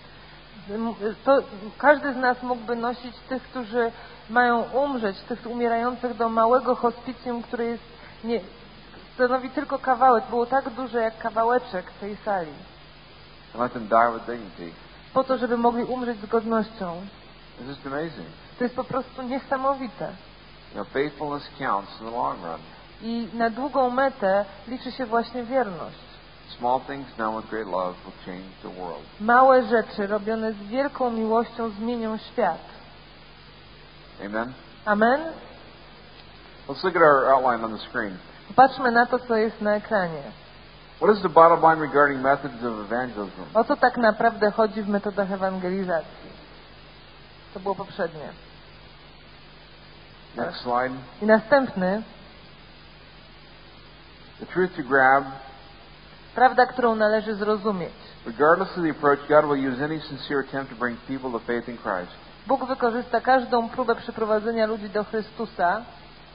To każdy z nas mógłby nosić tych, którzy mają umrzeć, tych umierających do małego hospicjum, które jest nie, stanowi tylko kawałek, było tak duże jak kawałeczek tej sali. Let them die with dignity. Po to, żeby mogli umrzeć z godnością. It's just amazing. To jest po prostu niesamowite. You know, faithfulness counts in the long run. I na długą metę liczy się właśnie wierność. Small things done with great love will change the world. Małe rzeczy robione z wielką miłością zmienią świat. Amen. Amen. Let's look at our outline on the screen. Popatrzmy na to, co jest na ekranie. What is the bottom line regarding methods of evangelism? O co tak naprawdę chodzi w metodach ewangelizacji? To było poprzednie. Next slide. I następny. The truth to grab. Prawda, którą należy zrozumieć. Regardless of the approach, God will use any sincere attempt to bring people to faith in Christ. Bóg wykorzysta każdą próbę przyprowadzenia ludzi do Chrystusa.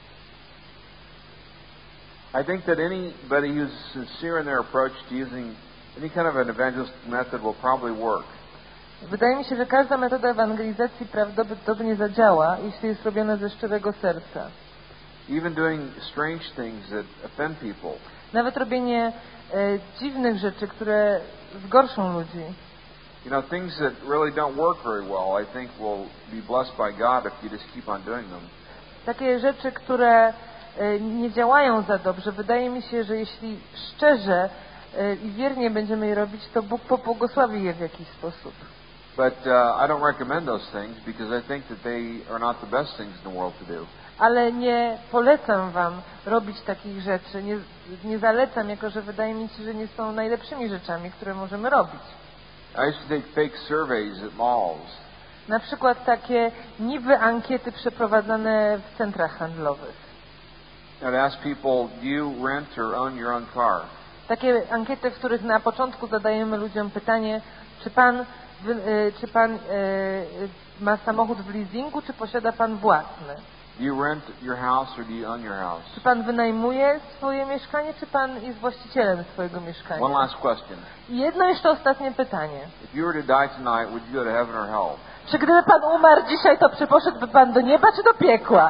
I think that anybody who's sincere in their approach to using any kind of an evangelistic method will probably work. Wydaje mi się, że każda metoda ewangelizacji prawdopodobnie zadziała, jeśli jest robiona ze szczerego serca. Even doing strange things that offend people. Nawet robienie e, dziwnych rzeczy, które zgorszą ludzi. You know, things that really don't work very well, I think will be blessed by God if you just keep on doing them. Takie rzeczy, które e, nie działają za dobrze, wydaje mi się, że jeśli szczerze e, i wiernie będziemy je robić, to Bóg pobłogosławi je w jakiś sposób. But uh, I don't recommend those things because I think that they are not the best things in the world to do. Ale nie polecam wam robić takich rzeczy, nie, nie zalecam, jako że wydaje mi się, że nie są najlepszymi rzeczami, które możemy robić. I used to take fake surveys at malls. Na przykład takie niby ankiety przeprowadzane w centrach handlowych. I'd ask people, do you rent or own your own car? Takie ankiety, w których na początku zadajemy ludziom pytanie, czy pan, wy, y, czy pan y, y, ma samochód w leasingu, czy posiada pan własny? Do you rent your house or do you own your house? Czy pan wynajmuje swoje mieszkanie, czy pan jest właścicielem swojego mieszkania? One last question. I jedno jeszcze ostatnie pytanie. If you were to die tonight, would you go to heaven or hell? Czy gdyby pan umarł dzisiaj, to czy poszedłby pan do nieba, czy do piekła?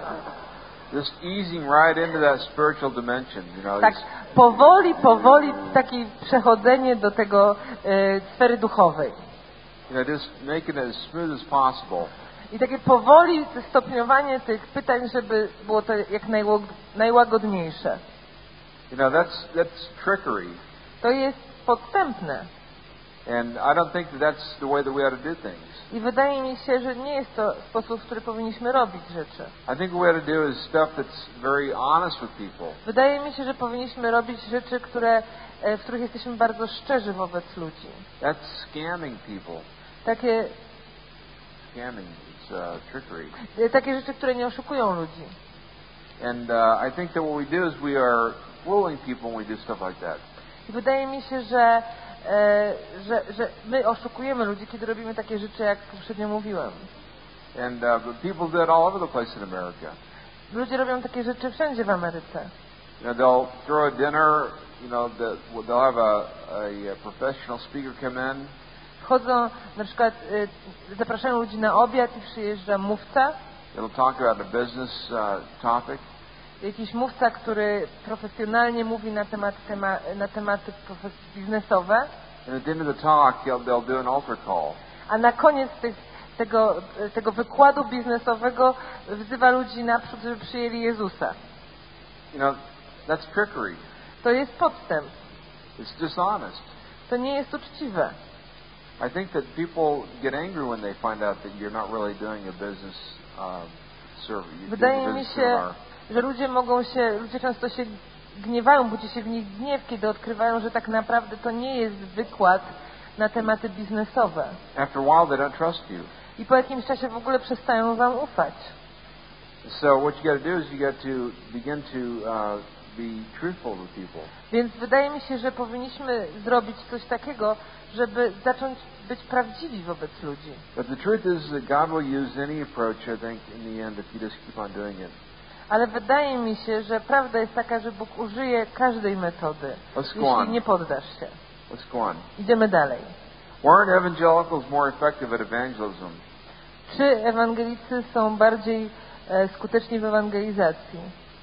Just easing right into that spiritual dimension, you know. Tak, powoli, powoli takie przechodzenie do tego e, sfery duchowej. You know, just making it as smooth as possible. I takie powoli stopniowanie tych pytań, żeby było to jak najłog, najłagodniejsze. You know, that's that's trickery. To jest podstępne. And I don't think that that's the way that we ought to do things. I wydaje mi się, że nie jest to sposób, w który powinniśmy robić rzeczy. I think what we ought to do is stuff that's very honest with people. Wydaje mi się, że powinniśmy robić rzeczy, które, w których jesteśmy bardzo szczerzy wobec ludzi. That's scamming people. Takie, Scamming is uh, trickery. takie rzeczy, które nie oszukują ludzi. And uh, I think that what we do is we are fooling people when we do stuff like that. I wydaje mi się, że, e, że, że my oszukujemy ludzi, kiedy robimy takie rzeczy, jak poprzednio mówiłem. And uh, but people do it all over the place in America. Ludzie robią takie rzeczy wszędzie w Ameryce. You know, they'll throw a dinner. You know, the, they'll have a, a professional speaker come in. Wchodzą, na przykład e, zapraszają ludzi na obiad i przyjeżdża mówca. They'll talk about a business uh, topic. Jakiś mówca, który profesjonalnie mówi na, temat, tema, na tematy biznesowe. And at the end of the talk, they'll, they'll do an altar call. A na koniec tych, tego, tego wykładu biznesowego wzywa ludzi naprzód, żeby przyjęli Jezusa. You know, that's trickery. To jest podstęp. It's dishonest. To nie jest uczciwe. I think that people get angry when they find out that you're not really doing a business um, service. Wydaje mi się, że ludzie mogą się, ludzie często się gniewają, budzi się w nich gniew, kiedy odkrywają, że tak naprawdę to nie jest wykład na tematy biznesowe. After a while, they don't trust you. I po jakimś czasie w ogóle przestają wam ufać. So what you got to do is you got to begin to uh, be truthful with people. Więc wydaje mi się, że powinniśmy zrobić coś takiego, żeby zacząć być prawdziwi wobec ludzi. But the truth is that God will use any approach, I think, in the end, if you just keep on doing it. Ale wydaje mi się, że prawda jest taka, że Bóg użyje każdej metody, Let's go on. jeśli nie poddasz się. Let's go on. Idziemy dalej. Weren't evangelicals more effective at evangelism? Czy ewangelicy są bardziej e, skuteczni w ewangelizacji?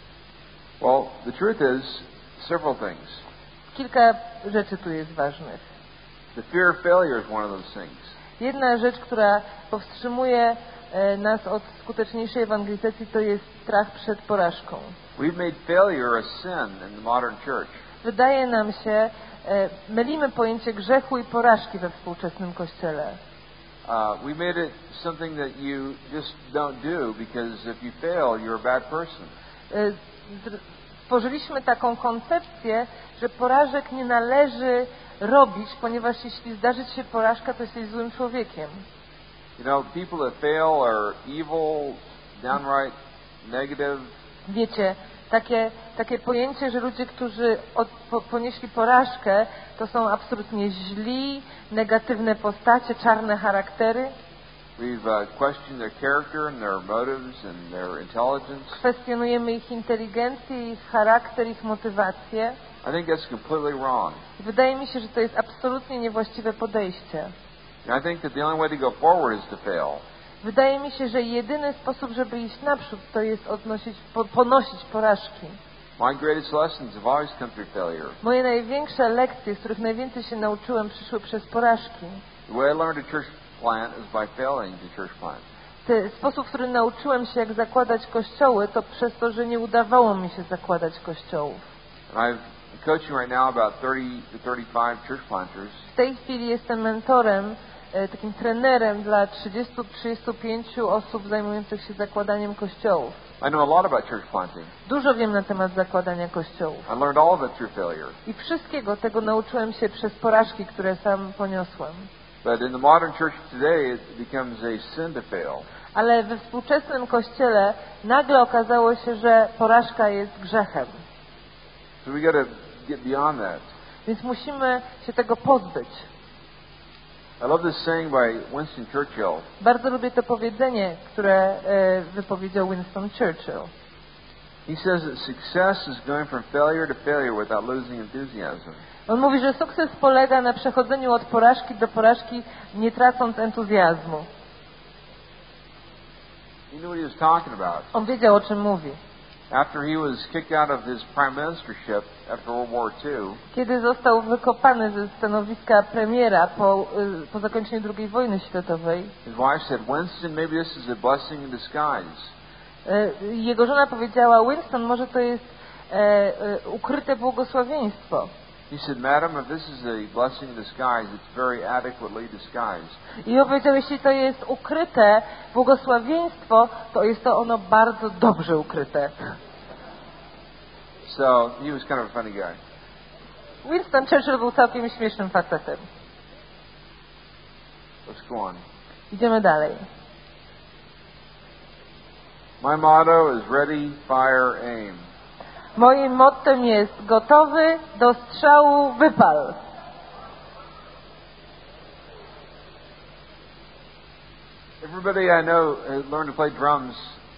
Well, the truth is several things. Kilka rzeczy tu jest ważnych. The fear of failure is one of those things. Jedna rzecz, która powstrzymuje e, nas od skuteczniejszej ewangelizacji, to jest strach przed porażką. We've made failure a sin in the modern church. Wydaje nam się, e, mylimy pojęcie grzechu i porażki we współczesnym Kościele. Uh, we made it something that you just don't do because if you fail, you're a bad person. E, stworzyliśmy taką koncepcję, że porażek nie należy robić, ponieważ jeśli zdarzy ci się porażka, to jesteś złym człowiekiem. You know, people that fail are evil, downright negative. Wiecie, takie, takie pojęcie, że ludzie, którzy od, po, ponieśli porażkę, to są absolutnie źli, negatywne postacie, czarne charaktery. We've uh, questioned their character and their motives and their intelligence. Kwestionujemy ich inteligencję, ich charakter, ich motywację. I think that's completely wrong. Wydaje mi się, że to jest absolutnie niewłaściwe podejście. And I think that the only way to go forward is to fail. Wydaje mi się, że jedyny sposób, żeby iść naprzód, to jest odnosić, po, ponosić porażki. My greatest lessons have always come through failure. Moje największe lekcje, z których najwięcej się nauczyłem, przyszły przez porażki. The way I learned to church plant is by failing to church plant. Te, sposób, w który nauczyłem się, jak zakładać kościoły, to przez to, że nie udawało mi się zakładać kościołów. And I'm coaching right now about thirty to thirty-five church planters. W tej chwili jestem mentorem, e, takim trenerem dla trzydzieści do trzydziestu pięciu osób zajmujących się zakładaniem kościołów. I know a lot about church planting. Dużo wiem na temat zakładania kościołów. I learned all of it through failure. I wszystkiego tego nauczyłem się przez porażki, które sam poniosłem. But in the modern church today, it becomes a sin to fail. Ale we współczesnym kościele nagle okazało się, że porażka jest grzechem. So we got to get beyond that. Więc musimy się tego pozbyć. I love this saying by Winston Churchill. Bardzo lubię to powiedzenie, które e, wypowiedział Winston Churchill. He says that success is going from failure to failure without losing enthusiasm. On mówi, że sukces polega na przechodzeniu od porażki do porażki, nie tracąc entuzjazmu. He knew what he was talking about. On wiedział, o czym mówi. After he was kicked out of his prime ministership after World War Two, Kiedy został wykopany ze stanowiska premiera po, y, po zakończeniu drugiej wojny światowej, his wife said, "Winston, maybe this is a blessing in disguise." y, jego żona powiedziała: Winston, może to jest e, y, ukryte błogosławieństwo. He said, "Madam, if this is a blessing in disguise, it's very adequately disguised." I on powiedział: jeśli to jest ukryte błogosławieństwo, to jest to ono bardzo dobrze ukryte. So he was kind of a funny guy. Winston Churchill był całkiem śmiesznym facetem. Let's go on. Idziemy dalej. My motto is ready, fire, aim. Moim mottem jest gotowy do strzału, wypal. Everybody I know has learned to play drums.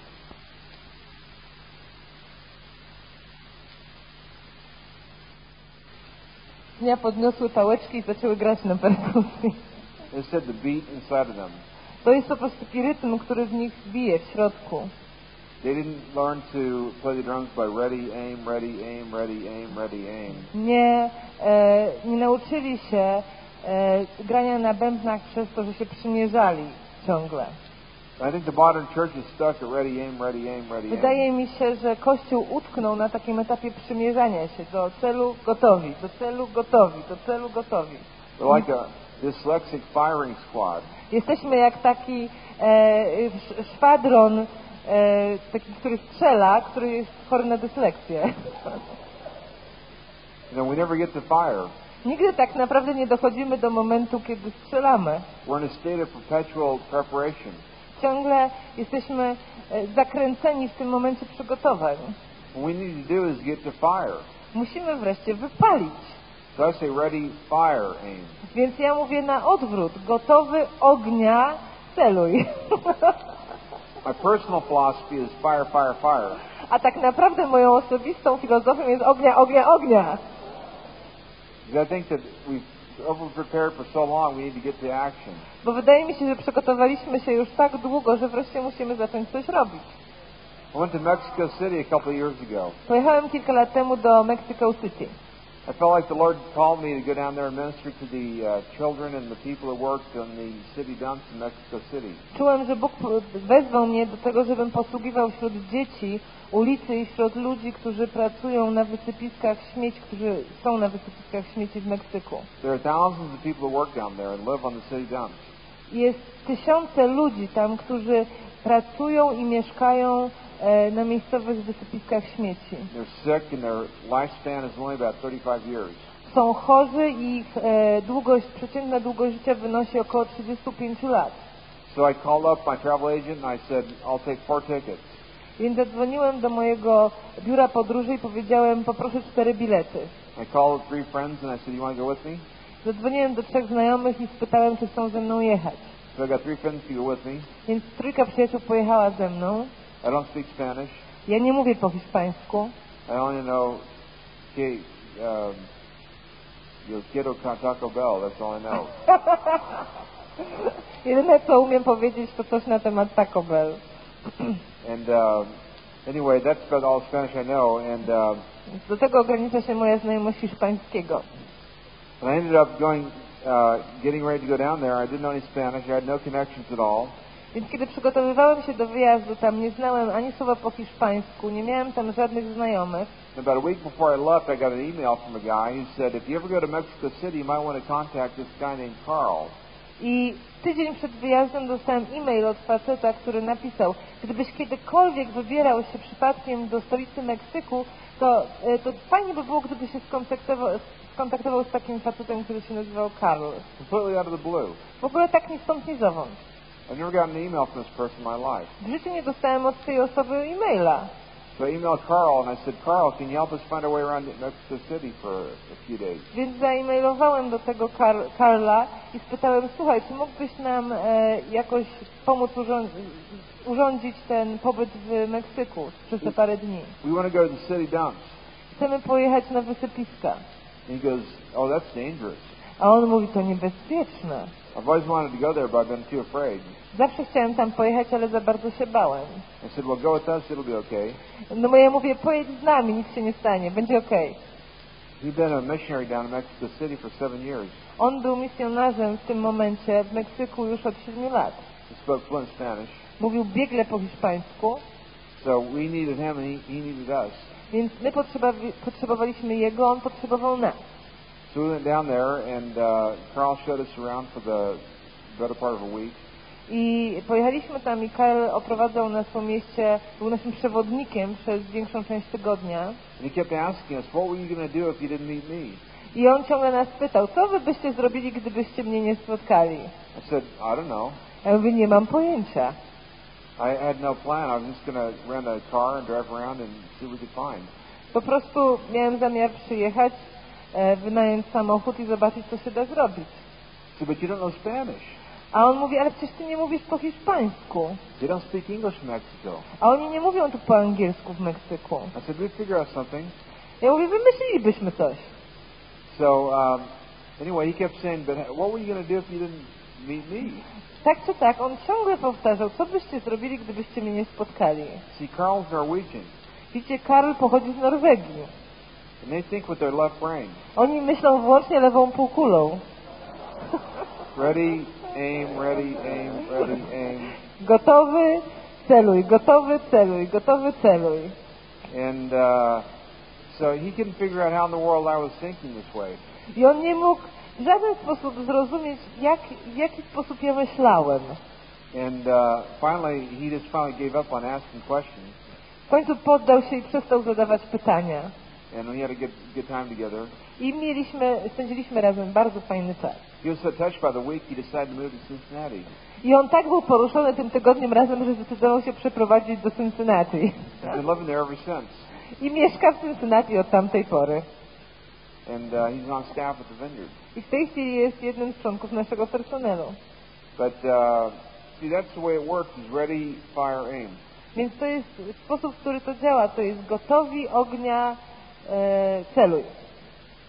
Dnia podniosły pałeczki i zaczęły grać na perkusji. They said the beat inside of them. To jest po prostu taki rytm, który w nich bije w środku. They didn't learn to play the drums by ready, aim, ready, aim, ready, aim, ready, aim. Nie, e, nie nauczyli się e, grania na bębnach przez to, że się przymierzali ciągle. I think the modern church is stuck at ready, aim, ready, aim, ready, aim. Wydaje mi się, że Kościół utknął na takim etapie przymierzania się do celu gotowi, do celu gotowi, do celu gotowi. They're like a dyslexic firing squad. Jesteśmy jak taki e, sz- szwadron, e, taki, który strzela, który jest chory na dyslekcję. You know, we never get to fire. Nigdy tak naprawdę nie dochodzimy do momentu, kiedy strzelamy. We're in a state of perpetual preparation. Ciągle jesteśmy e, zakręceni w tym momencie przygotowań. What we need to do is get to fire. Musimy wreszcie wypalić. So I say ready, fire, aim. Więc ja mówię na odwrót. Gotowy, ognia, celuj. My personal philosophy is fire, fire, fire. A tak naprawdę moją osobistą filozofią jest ognia, ognia, ognia. Because I think that we've over prepared for so long, we need to get to action. Bo wydaje mi się, że przygotowaliśmy się już tak długo, że wreszcie musimy zacząć coś robić. I went to Mexico City a couple of years ago. Pojechałem kilka lat temu do Mexico City. I felt like the Lord called me to go down there and minister to the uh, children and the people that worked in the city dumps in Mexico City. Czułem, że Bóg wezwał mnie do tego, żebym posługiwał wśród dzieci ulicy i wśród ludzi, którzy pracują na wysypiskach śmieci, którzy są na wysypiskach śmieci w Meksyku. There are thousands of people that work down there and live on the city dumps. Jest tysiące ludzi tam, którzy pracują i mieszkają e, na miejscowych wysypiskach śmieci. They're sick and their lifespan is only about thirty-five years. Są chorzy i ich e, długość, przeciętna długość życia wynosi około trzydzieści pięć lat. So I called up my travel agent and I said, I'll take four tickets. Więc zadzwoniłem do mojego biura podróży i powiedziałem, poproszę cztery bilety. I called three friends and I said, you want to go with me? Zadzwoniłem do trzech znajomych i spytałem, czy chcą ze mną jechać. So I got three friends to go with me. Więc trójka przyjaciół pojechała ze mną. I don't speak Spanish. Ja nie mówię po hiszpańsku. I only know que, um, yo quiero Taco Bell. That's all I know. Jedyne, co umiem powiedzieć, to coś na temat Taco Bell. And uh, anyway, that's about all Spanish I know. And uh, do tego ogranicza się moja znajomość hiszpańskiego. And I ended up going, uh, getting ready to go down there. I didn't know any Spanish. I had no connections at all. Więc kiedy przygotowywałem się do wyjazdu, tam nie znałem ani słowa po hiszpańsku, nie miałem tam żadnych znajomych. About a week before I left, I got an email from a guy who said, if you ever go to Mexico City, you might want to contact this guy named Carl. I tydzień przed wyjazdem dostałem e-mail od faceta, który napisał, gdybyś kiedykolwiek wybierał się przypadkiem do stolicy Meksyku, to, to fajnie by było, gdyby się skontaktował, skontaktował z takim facetem, który się nazywał Carl. Completely out of the blue. W ogóle tak ni stąd, ni zowąd. I've never gotten an email from this person in my life. W życiu nie dostałem od tej osoby e-maila. So I emailed Carl and I said, Carl, can you help us find our way around Mexico City for a few days? Więc zaemailowałem do tego Kar- Karla i spytałem, słuchaj, czy mógłbyś nam e, jakoś pomóc urząd- urządzić ten pobyt w Meksyku przez te parę dni? We want to go to the city dumps. Chcemy pojechać na wysypiska. And he goes, oh, that's dangerous. A on mówi, to niebezpieczne. I've always wanted to go there, but I've been too afraid. Zawsze chciałem tam pojechać, ale za bardzo się bałem. I said, well, go with us, it'll be okay. No bo ja mówię, pojedź z nami, nic się nie stanie, będzie okej. He'd been a missionary down in Mexico City for seven years. On był misjonarzem w tym momencie w Meksyku już od siedmiu lat. He spoke fluent Spanish. Mówił biegle po hiszpańsku. So we needed him and he, he needed us. Więc my potrzeba- potrzebowaliśmy jego, on potrzebował nas. So we went down there and uh, Carl showed us around for the better part of a week. I pojechaliśmy tam i Karl oprowadzał nas po mieście, był naszym przewodnikiem przez większą część tygodnia. And he kept asking us, what were you going to do if you didn't meet me? I on ciągle nas pytał, co wy byście zrobili, gdybyście mnie nie spotkali? I said, I don't know. Ja mówię, nie mam pojęcia. I had no plan. I was just going to rent a car and drive around and see what we could find. Po prostu miałem zamiar przyjechać, e, wynająć samochód i zobaczyć, co się da zrobić. I said, but you don't know Spanish. A on mówi, ale przecież ty nie mówisz po hiszpańsku. They don't speak English in Mexico. A oni nie mówią tu po angielsku w Meksyku. I said, we'd figure out something. Ja mówię, wymyślilibyśmy coś. So um, anyway, he kept saying, but what were you going to do if you didn't meet me? Tak czy tak, on ciągle powtarzał, co byście zrobili, gdybyście mnie nie spotkali. See, Carl's Norwegian. Widzicie, Karl pochodzi z Norwegii. And they think with their left brain. Oni myślą wyłącznie lewą półkulą. Ready, aim, ready, aim, ready, aim. Gotowy, celuj, gotowy, celuj, gotowy, celuj. And uh, so he couldn't figure out how in the world I was thinking this way. I on nie mógł w żaden sposób zrozumieć, jak, w jaki sposób ja myślałem. And uh, finally, he just finally gave up on asking questions. W końcu poddał się i przestał zadawać pytania. And we had a good, good time together. I mieliśmy, spędziliśmy razem bardzo fajny czas. He was so touched by the week, he decided to move to Cincinnati. I on tak był poruszony tym tygodniem razem, że zdecydował się przeprowadzić do Cincinnati. He's been living there ever since. I mieszka w Cincinnati od tamtej pory. And uh, he's on staff at the vineyard. I w tej chwili jest jednym z członków naszego personelu. But uh, see, that's the way it works: is ready, fire, aim. Więc to jest sposób, w który to działa. To jest gotowi, ognia, e, celuj.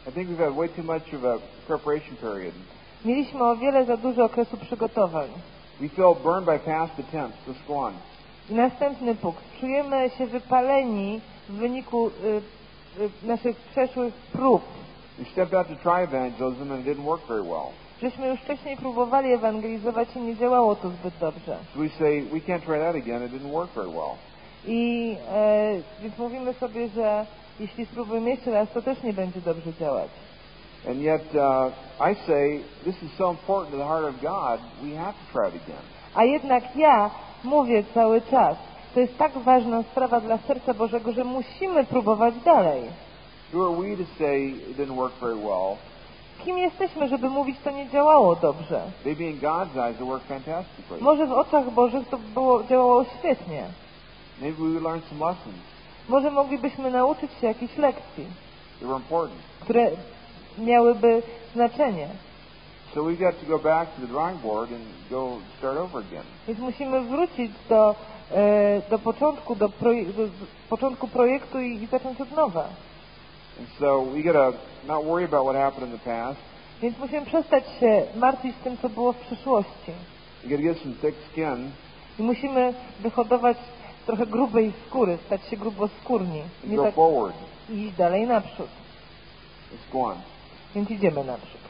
I think we've had way too much of a preparation period. Mieliśmy o wiele za dużo okresu przygotowań. We feel burned by past attempts. Let's go on. I następny punkt. Czujemy się wypaleni w wyniku y, y, naszych przeszłych prób. We stepped out to try evangelism and it didn't work very well. Żeśmy już wcześniej próbowali ewangelizować i nie działało to zbyt dobrze. So we say, we can't try that again. It didn't work very well. I e, więc mówimy sobie, że jeśli spróbujemy jeszcze raz, to też nie będzie dobrze działać. And yet, uh, I say, this is so important to the heart of God, we have to try it again. A jednak ja mówię cały czas, to jest tak ważna sprawa dla serca Bożego, że musimy próbować dalej. Who are we to say it didn't work very well? Kim jesteśmy, żeby mówić, to nie działało dobrze? Maybe in God's eyes it worked fantastically. Może w oczach Bożych to było, działało świetnie. Maybe we would learn some lessons Może moglibyśmy nauczyć się jakichś lekcji, that were important. które miałyby znaczenie. So we've got to go back to the drawing board and go start over again. Więc musimy wrócić do, e, do początku, do, proje, do, do początku projektu i, i zacząć od nowa. And so we got to not worry about what happened in the past. Więc musimy przestać się martwić tym, co było w przyszłości. We got to get some thick skin I musimy wyhodować trochę grubej skóry, stać się gruboskórni. and Nie go tak forward. iść dalej naprzód. Let's go on. Więc idziemy naprzód.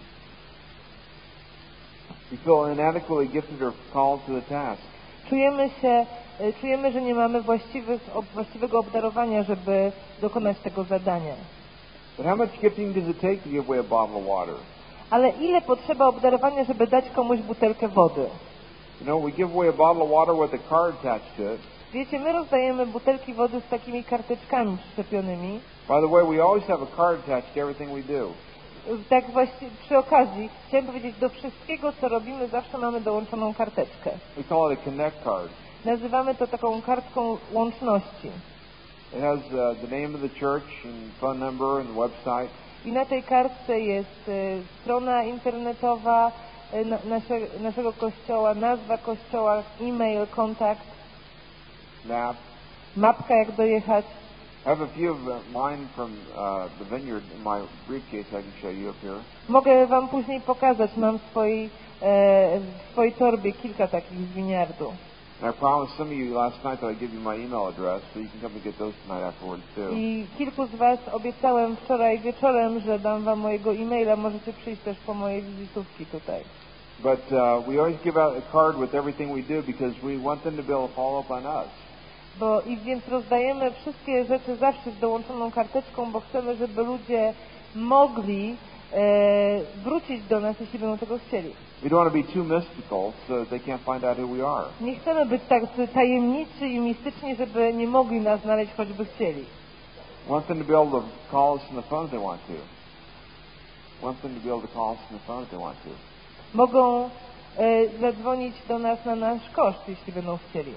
We feel inadequately gifted or called to the task. Czujemy się, e, czujemy, że nie mamy właściwych, ob, właściwego obdarowania, żeby dokonać tego zadania. But how much gifting does it take to give away a bottle of water? Ale ile potrzeba obdarowania, żeby dać komuś butelkę wody? You know, we give away a bottle of water with a card attached to it. Wiecie, my rozdajemy butelki wody z takimi karteczkami przyczepionymi. By the way, we always have a card attached to everything we do. Tak właśnie przy okazji chciałem powiedzieć, do wszystkiego, co robimy, zawsze mamy dołączoną karteczkę. We call it a connect card. Nazywamy to taką kartką łączności. It has uh, the name of the church and phone number and the website. I na tej kartce jest y, strona internetowa y, na, nasze, naszego kościoła, nazwa kościoła, e-mail, kontakt, Map. mapka jak dojechać. I have a few of mine from uh, the vineyard in my briefcase I can show you up here. Mogę wam później pokazać, mam w swojej, e, w swojej torbie kilka takich z winiardu. And I promised some of you last night that I'd give you my email address, so you can come and get those tonight afterwards too. I kilku z was obiecałem wczoraj wieczorem, że dam wam mojego e-maila, możecie przyjść też po moje wizytówki tutaj. But uh, we always give out a card with everything we do because we want them to be able to follow up on us. Bo i więc rozdajemy wszystkie rzeczy zawsze z dołączoną karteczką, bo chcemy, żeby ludzie mogli e, wrócić do nas, jeśli będą tego chcieli. We don't want to be too mystical so that they can't find out who we are. Nie chcemy być tak tajemniczy i mistyczni, żeby nie mogli nas znaleźć, choćby chcieli. We want them to be able to call us on the phone if they want to. We want them to be able to call us on the phone if they want to. Mogą e, zadzwonić do nas na nasz koszt, jeśli będą chcieli.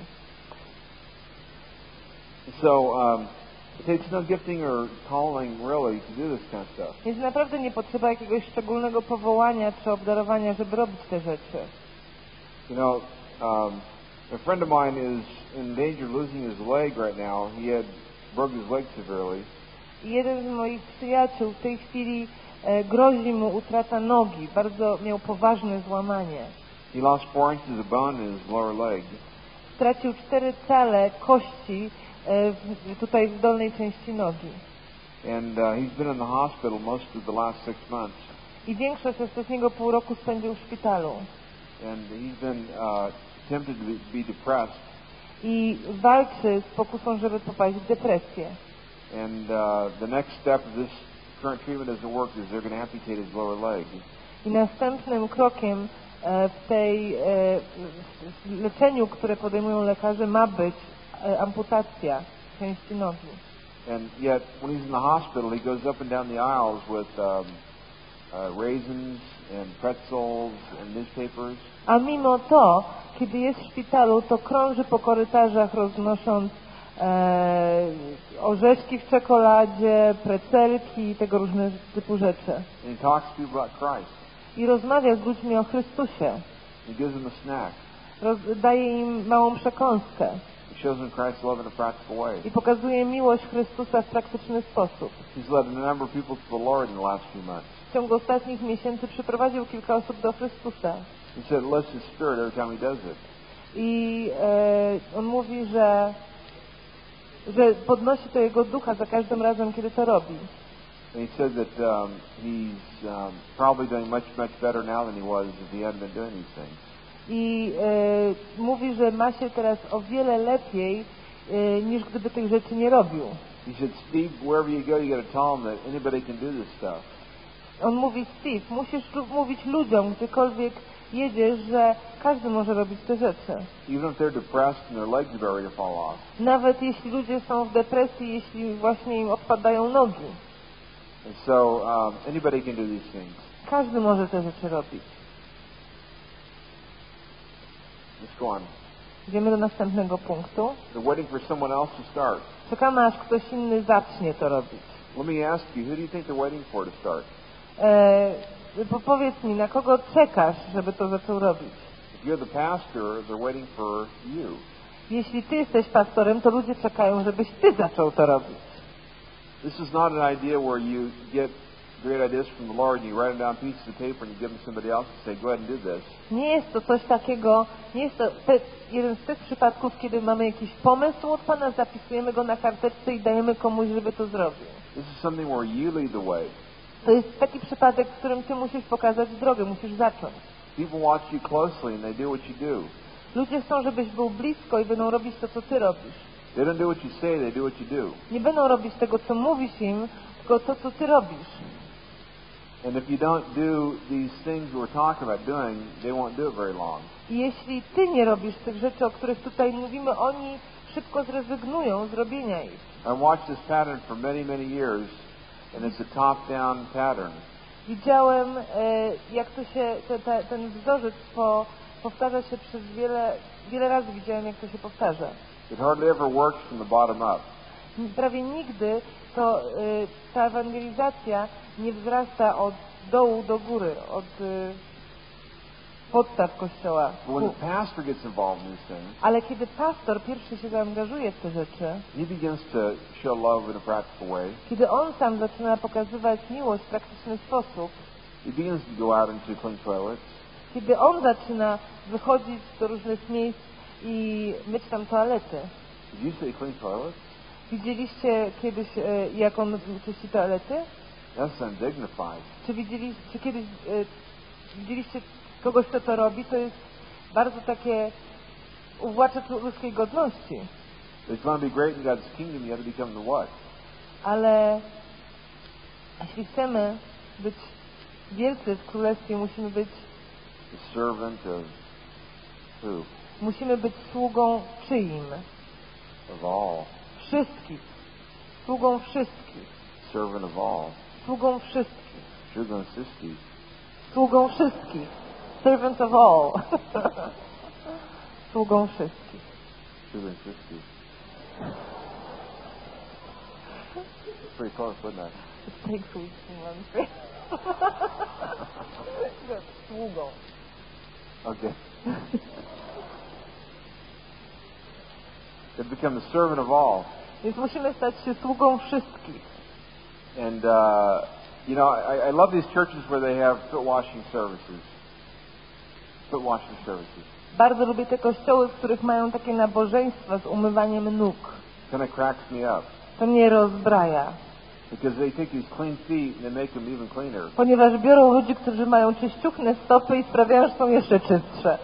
So um, it takes no gifting or calling really to do this kind of stuff. Więc naprawdę nie potrzeba jakiegoś szczególnego powołania czy obdarowania, żeby robić te rzeczy. You know, um, a friend of mine is in danger of losing his leg right now. He had broke his leg severely. I jeden z moich przyjaciół w tej chwili e, grozi mu utrata nogi. Bardzo miał poważne złamanie. He lost four inches of bone in his lower leg. Stracił cztery cale kości e, w, tutaj w dolnej części nogi. And uh, he's been in the hospital most of the last six months. I większość ostatniego pół roku spędził w szpitalu. And he's been uh, tempted to be, be depressed. I walczy z pokusą, żeby popaść w depresję. And uh, the next step of this current treatment doesn't work is they're going to amputate his lower leg. I następnym krokiem e, w tej e, w leczeniu, które podejmują lekarze, ma być e, amputacja części nogi. And yet, when he's in the hospital, he goes up and down the aisles with um, uh, raisins and pretzels and newspapers. A mimo to, kiedy jest w szpitalu, to krąży po korytarzach, roznosząc e, orzeszki w czekoladzie, precelki i tego różne typu rzeczy. And he talks to people about Christ. I rozmawia z ludźmi o Chrystusie. He gives them a snack. Roz, daje im małą przekąskę. He shows them Christ's love in a practical way. I pokazuje miłość Chrystusa w praktyczny sposób. He's led a number of people to the Lord in the last few months. W ciągu ostatnich miesięcy przyprowadził kilka osób do Chrystusa. He said it lifts his spirit every time he does it. I e, on mówi, że, że podnosi to jego ducha za każdym razem, kiedy to robi. And he said that um, he's um, probably doing much, much better now than he was if he hadn't been doing these things. I e, mówi, że ma się teraz o wiele lepiej, e, niż gdyby tych rzeczy nie robił. He said, Steve, wherever you go, you got to tell them that anybody can do this stuff. On mówi, Steve, musisz mówić ludziom, gdziekolwiek jedziesz, że każdy może robić te rzeczy. Even if they're depressed and their legs are ready to fall off. Nawet jeśli ludzie są w depresji, jeśli właśnie im odpadają nogi. And so um, anybody can do these things. Każdy może te rzeczy robić. Let's go on. Idziemy do następnego punktu. They're waiting for someone else to start. Czekamy, aż ktoś inny zacznie to robić. Let me ask you, who do you think they're waiting for to start? E, po, powiedz mi, na kogo czekasz, żeby to zaczął robić? If you're the pastor, they're waiting for you. Jeśli ty jesteś pastorem, to ludzie czekają, żebyś ty zaczął to robić. This is not an idea where you get great ideas from the Lord and you write them down pieces of paper and you give them to somebody else and say, go ahead and do this. Nie jest to coś takiego, nie jest to te, jeden z tych przypadków, kiedy mamy jakiś pomysł od Pana, zapisujemy go na karteczce i dajemy komuś, żeby to zrobił. This is something where you lead the way. To jest taki przypadek, w którym ty musisz pokazać drogę, musisz zacząć. People watch you closely and they do what you do. Ludzie chcą, żebyś był blisko i będą robić to, co ty robisz. They don't do what you say, they do what you do. Nie będą robić tego, co mówisz im, tylko to, co ty robisz. And if you don't do these things we're talking about doing, they won't do it very long. I jeśli ty nie robisz tych rzeczy, o których tutaj mówimy, oni szybko zrezygnują z robienia ich. I watched this pattern for many, many years, and it's a top-down pattern. Widziałem, e, jak to się, te, te, ten wzorzec po, powtarza się przez wiele, wiele razy widziałem, jak to się powtarza. It hardly ever works from the bottom up. Prawie nigdy to e, ta ewangelizacja nie wzrasta od dołu do góry, od e, podstaw Kościoła. But when the pastor gets involved in these things, Ale kiedy pastor pierwszy się zaangażuje w te rzeczy, he begins to show love in a practical way. kiedy on sam zaczyna pokazywać miłość w praktyczny sposób, He begins to go out into clean toilets. kiedy on zaczyna wychodzić do różnych miejsc i myć tam toalety. Did you say clean toilets? Widzieliście kiedyś, e, jak on czyści toalety? That's undignified. Czy, widzieli, czy kiedyś e, widzieliście kogoś, kto to robi? To jest bardzo takie uwłacza ludzkiej godności. But if you want to be great in God's kingdom, you have to become the what? Ale jeśli chcemy być wielcy w Królestwie, musimy być The servant of who? musimy być sługą czyim? Of all. Wszystkich. Sługą wszystkich. Servant of all. Sługą wszystkich. Servant wszystkich. Sługą wszystkich. Servant of all. Sługą wszystkich. Servant wszystkich. It's pretty close, wasn't it? It takes weeks and months. Sługą. Okay. To become the servant of all. Więc musimy stać się sługą wszystkich. And, uh, you know, I, I love these churches where they have foot washing services. Foot washing services. Bardzo lubię te kościoły, w których mają takie nabożeństwa z umywaniem nóg. Kind of cracks me up. To mnie rozbraja. Because they take these clean feet and they make them even cleaner. Ponieważ biorą ludzi, którzy mają czyściuchne stopy i sprawiają, że są jeszcze czystsze.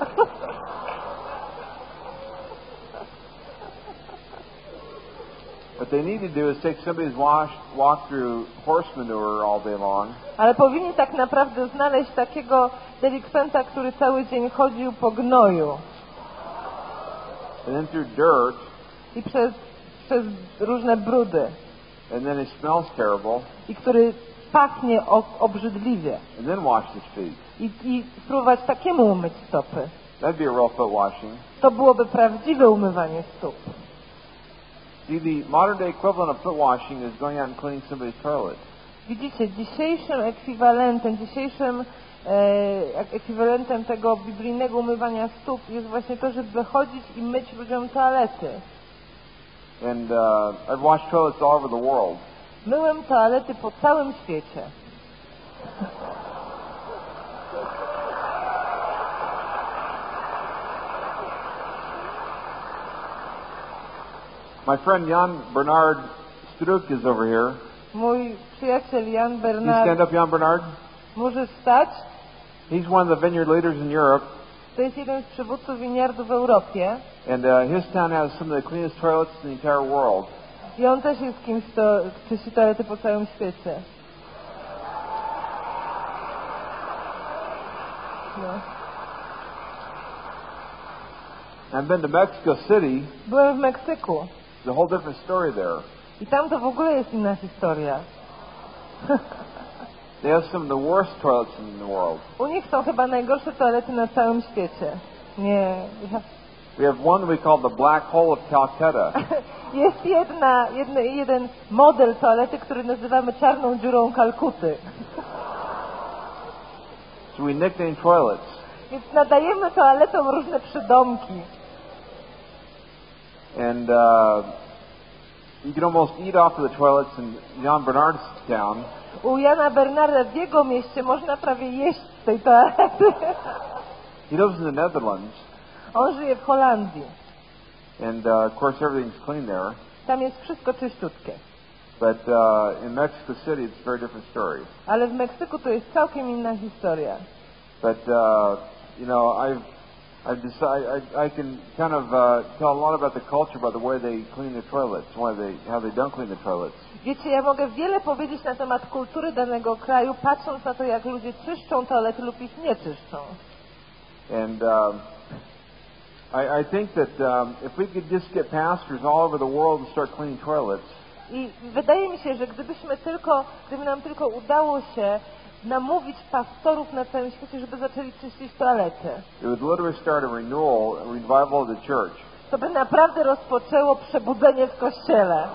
What they need to do is take somebody's washed, walked through horse manure all day long. Ale powinni tak naprawdę znaleźć takiego delikwenta, który cały dzień chodził po gnoju. And then through dirt. I przez, przez różne brudy. And then it smells terrible. I który pachnie o, obrzydliwie. And then wash his feet. I, I spróbować takiemu umyć stopy. That'd be a real foot washing. To byłoby prawdziwe umywanie stóp. See, the modern day equivalent of foot washing is going out and cleaning somebody's toilet. Widzicie, dzisiejszym ekwiwalentem, dzisiejszym e, ekwiwalentem tego biblijnego umywania stóp jest właśnie to, żeby chodzić i myć ludziom toalety. And uh, I've washed toilets all over the world. Myłem toalety po całym świecie. My friend Jan Bernard Struk is over here. Mój przyjaciel Jan Can you Bernard. stand up, Jan Bernard? Możesz stać? He's one of the vineyard leaders in Europe. To jest jeden z przywódców winiardów w Europie. And uh, his town has some of the cleanest toilets in the entire world. I on też jest kimś, kto czyści toalety po całym świecie. No. I've been to Mexico City. Byłem w Meksyku. It's a whole different story there. I tam to w ogóle jest inna historia. They have some of the worst toilets in the world. U nich są chyba najgorsze toalety na całym świecie. Nie. Ja... We have one that we call the Black Hole of Calcutta. Jest jedna, jedne, jeden model toalety, który nazywamy czarną dziurą Kalkuty. So we nickname toilets. Więc nadajemy toaletom różne przydomki. And uh, you can almost eat off of the toilets in Jan Bernard's town. U Jana Bernarda w jego mieście można prawie jeść z tej toalety. He lives in the Netherlands. On żyje w Holandii. And uh, of course everything's clean there. Tam jest wszystko czyściutkie. But uh, in Mexico City it's a very different story. Ale w Meksyku to jest całkiem inna historia. But uh, you know, I've I've decided I, I can kind of uh, tell a lot about the culture, about the way they clean the toilets, why they how they don't clean the toilets. Wiecie, ja mogę wiele powiedzieć na temat kultury danego kraju, patrząc na to, jak ludzie czyszczą toalety lub ich nie czyszczą. And um, I, I think that um, if we could just get pastors all over the world and start cleaning toilets. I wydaje mi się, że gdybyśmy tylko, gdyby nam tylko udało się namówić pastorów na całym świecie, żeby zaczęli czyścić toalety, It would literally start a renewal, a revival of the church. to by naprawdę rozpoczęło przebudzenie w Kościele.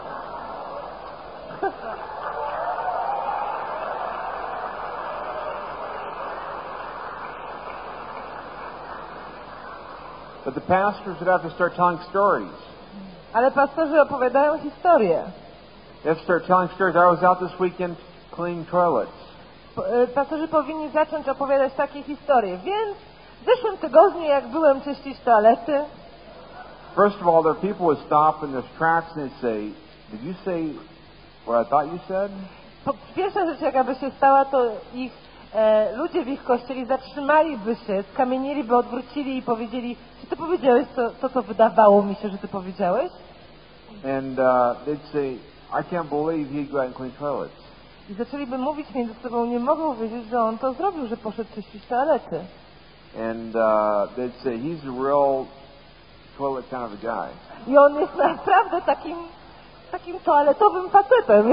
But the pastors would have to start telling stories. Ale pastorzy opowiadają historię. They have to start telling stories. I was out this weekend cleaning toilets. Pastorzy powinni zacząć opowiadać takie historie. Więc w zeszłym tygodniu, jak byłem czyścić toalety, First of all, their people would stop in their tracks and they'd say, "Did you say what I thought you said?" po, pierwsza rzecz, jaka by się stała, to ich e, ludzie w ich kościele zatrzymaliby się, skamieniliby, odwrócili i powiedzieli: czy ty powiedziałeś to, to, co wydawało mi się, że ty powiedziałeś? And uh, they'd say, "I can't believe he'd go out and clean toilets." I zaczęliby mówić między sobą: nie mogę uwierzyć, że on to zrobił, że poszedł czyścić toalety. And uh, they'd say, "He's a real toilet kind of a guy." I on jest naprawdę takim, takim toaletowym facetem.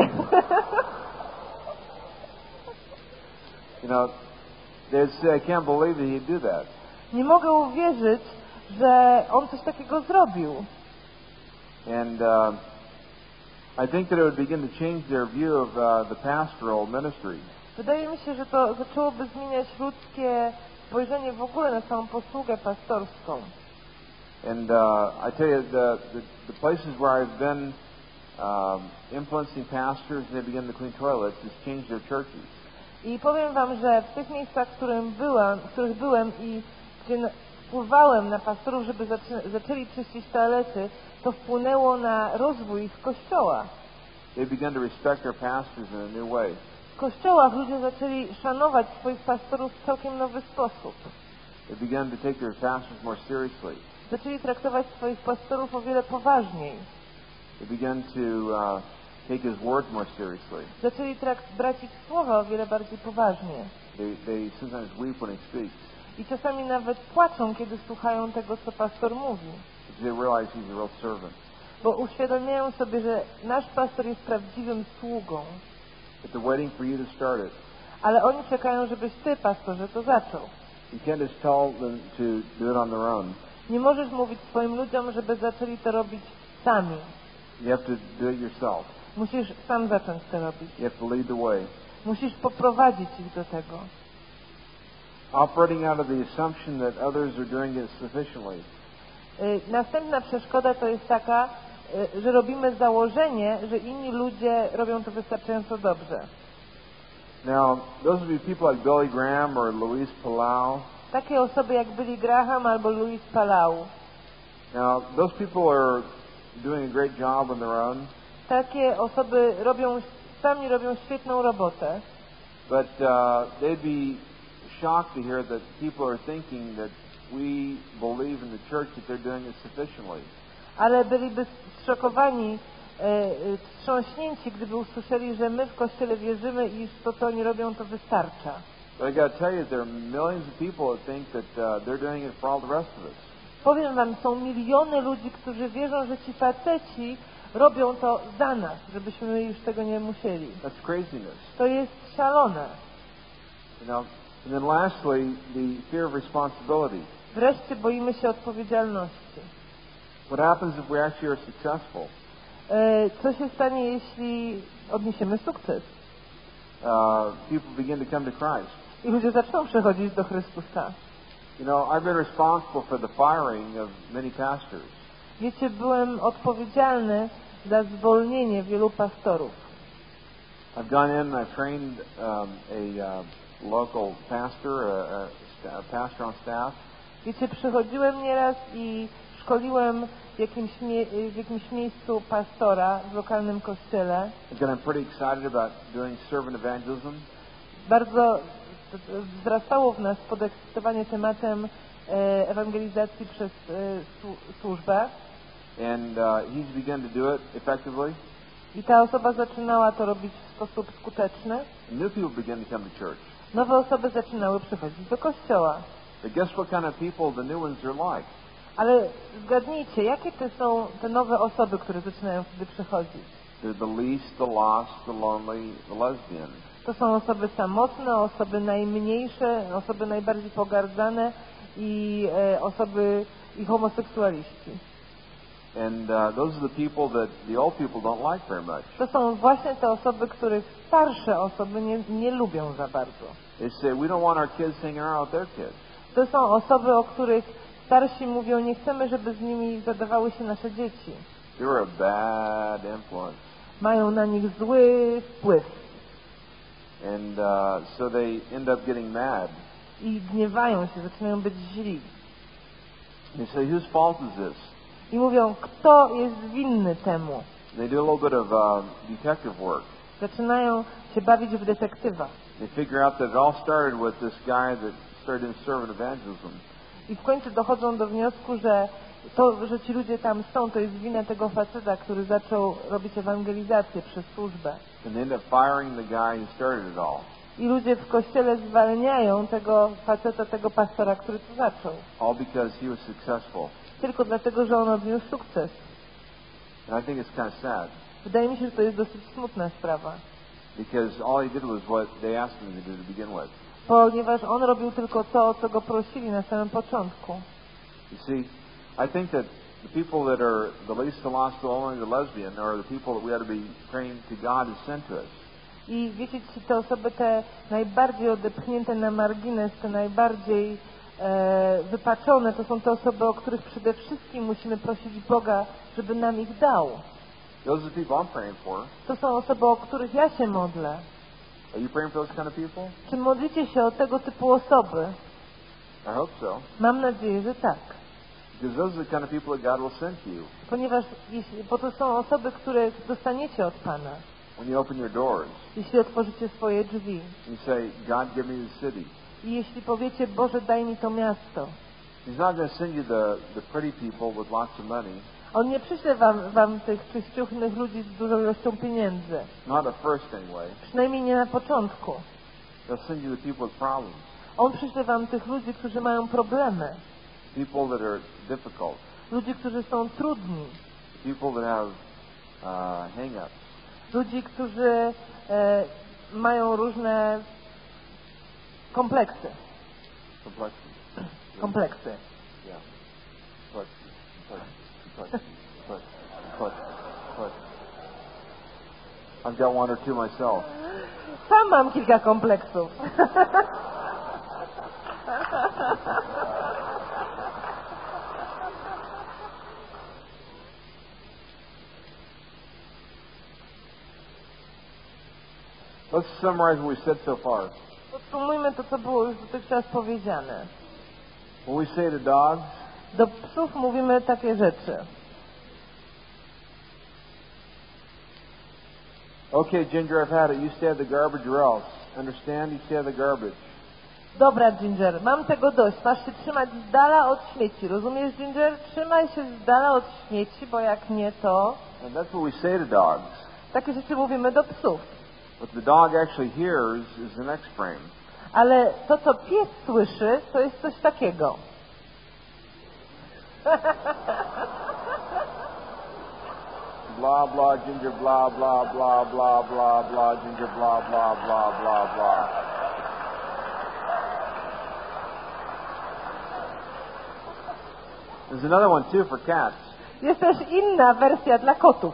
You know, they'd say, "I can't believe that he'd do that." Nie mogę uwierzyć, że on coś takiego zrobił. And uh, I think that it would begin to change their view of uh, the pastoral ministry. Wydaje mi się, że to zaczęłoby zmieniać ludzkie spojrzenie w ogóle na samą posługę pastorską. And uh, I tell you, the, the, the places where I've been um, influencing pastors and they begin to clean toilets has changed their churches. I powiem wam, że w tych miejscach, w, którym byłam, w których byłem i gdzie na, wpływałem na pastorów, żeby zaczę, zaczęli czyścić toalety, to wpłynęło na rozwój ich kościoła. They began to respect their pastors in a new way. W kościołach ludzie zaczęli szanować swoich pastorów w całkiem nowy sposób. They began to take their pastors more seriously. Zaczęli traktować swoich pastorów o wiele poważniej. They began to uh, take his word more seriously. Zaczęli trakt- brać ich słowa o wiele bardziej poważnie. They, they sometimes weep when he speaks. I czasami nawet płaczą, kiedy słuchają tego, co pastor mówi. Because they realize he's a real servant. Bo uświadamiają sobie, że nasz pastor jest prawdziwym sługą. But they're waiting for you to start it. Ale oni czekają, żebyś ty, pastorze, to zaczął. You can't just tell them to do it on their own. Nie możesz mówić swoim ludziom, żeby zaczęli to robić sami. You have to do it yourself. Musisz sam zacząć to robić. You have to lead the way. Musisz poprowadzić ich do tego. Operating out of the assumption that others are doing it sufficiently. Y, następna przeszkoda to jest taka, że robimy założenie, że inni ludzie robią to wystarczająco dobrze. Now, those would be people like Billy Graham or Luis Palau. Takie osoby jak Billy Graham albo Luis Palau. Now, those people are doing a great job on their own. Takie osoby robią, sami robią świetną robotę. But uh, they'd be shocked to hear that people are thinking that we believe in the church that they're doing it sufficiently. Ale byliby zszokowani, e, wstrząśnięci, gdyby usłyszeli, że my w Kościele wierzymy i to, co oni robią, to wystarcza. But I got to tell you, there are millions of people that think that uh, they're doing it for all the rest of us. Powiem wam, są miliony ludzi, którzy wierzą, że ci faceci robią to za nas, żebyśmy już tego nie musieli. That's craziness. To jest szalone. You know. And then lastly, the fear of responsibility. Wreszcie boimy się odpowiedzialności. What happens if we actually are successful? E, co się stanie, jeśli odniesiemy sukces? Uh, people begin to come to Christ. I ludzie zaczną przechodzić do Chrystusa. You know, I've been responsible for the firing of many pastors. Wiecie, byłem odpowiedzialny za zwolnienie wielu pastorów. I've gone in and I've trained um, a uh, local pastor, a, a, a pastor on staff. Wiecie, przychodziłem nieraz i szkoliłem w jakimś, mie- w jakimś miejscu pastora w lokalnym kościele. Again, I'm pretty excited about doing servant evangelism. Bardzo wzrastało w nas podekscytowanie tematem e, ewangelizacji przez e, słu- służbę. And uh, he's begun to do it effectively. I ta osoba zaczynała to robić w sposób skuteczny. And new people began to come to church. Nowe osoby zaczynały przychodzić do kościoła. But guess what kind of people the new ones are like? Ale zgadnijcie, jakie to są te nowe osoby, które zaczynają wtedy przychodzić? They're the least, the lost, the lonely, the lesbian. To są osoby samotne, osoby najmniejsze, osoby najbardziej pogardzane i e, osoby i homoseksualiści. And uh, those are the people that the old people don't like very much. To są właśnie te osoby, których starsze osoby nie, nie lubią za bardzo. They say, we don't want our kids hanging around with their kids. To są osoby, o których starsi mówią, nie chcemy, żeby z nimi zadawały się nasze dzieci. They're a bad influence. Mają na nich zły wpływ. And uh, so they end up getting mad. I gniewają się, zaczynają być źli. They say, whose fault is this? I mówią, kto jest winny temu. They do a little bit of uh, detective work. Zaczynają się bawić w detektywa. They figure out that it all started with this guy that started in servant evangelism. I w końcu dochodzą do wniosku, że to, że ci ludzie tam są, to jest wina tego faceta, który zaczął robić ewangelizację przez służbę. And they end up firing the guy who started it all. I ludzie w kościele zwalniają tego faceta, tego pastora, który to zaczął. All because he was successful. Tylko dlatego, że on odniósł sukces. And I think it's kind of sad. Wydaje mi się, że to jest dosyć smutna sprawa. Because all he did was what they asked him to do to begin with. Ponieważ on robił tylko to, o co go prosili na samym początku. You see, I think that the people that are the least, the lost, the lonely, the lesbian are the people that we ought to be praying to God to send to us. I wiecie, ci te osoby te najbardziej odepchnięte na margines, te najbardziej e, wypaczone, to są te osoby, o których przede wszystkim musimy prosić Boga, żeby nam ich dał. Those are the people I'm praying for. To są osoby, o których ja się modlę. Are you praying for those kind of people? Czy modlicie się o tego typu osoby? I hope so. Mam nadzieję, że tak. Because those are the kind of people that God will send to you. Ponieważ jeśli, bo to są osoby, które dostaniecie od Pana. When you open your doors, Jeśli otworzycie swoje drzwi. you say, God, give me the city. I jeśli powiecie, Boże, daj mi to miasto. He's not going to send you the, the pretty people with lots of money. On nie przyśle wam, wam tych czyściuchnych ludzi z dużą ilością pieniędzy. Not at first, anyway. Przynajmniej nie na początku. He'll send you the people with problems. On przyśle wam tych ludzi, którzy mają problemy. People that are difficult. Ludzi, którzy są trudni. People that have uh, hang-ups. Ludzi, którzy e, mają różne kompleksy. Complexity. Kompleksy. Yeah. Complexity. Complexity. Complexity. Complexity. Complexity. I've got one or two myself. Sam mam kilka kompleksów. Let's summarize what we said so far. Podsumujmy to, co było już dotychczas powiedziane. When we say to dogs, Do psów mówimy takie rzeczy. okay, Ginger, I've had it. You stay at the garbage or else. Understand? You stay at the garbage. Dobra, Ginger, mam tego dość. Masz się trzymać z dala od śmieci. Rozumiesz, Ginger? Trzymaj się z dala od śmieci, bo jak nie, to... And that's what we say to dogs. Takie rzeczy mówimy do psów. What the dog actually hears is the next frame. Ale to, co pies słyszy, to jest coś takiego. Blah, blah, Ginger, blah, blah, blah, blah, blah, blah, Ginger, blah, blah, blah, blah, blah. There's another one, too, for cats. Jest też inna wersja dla kotów.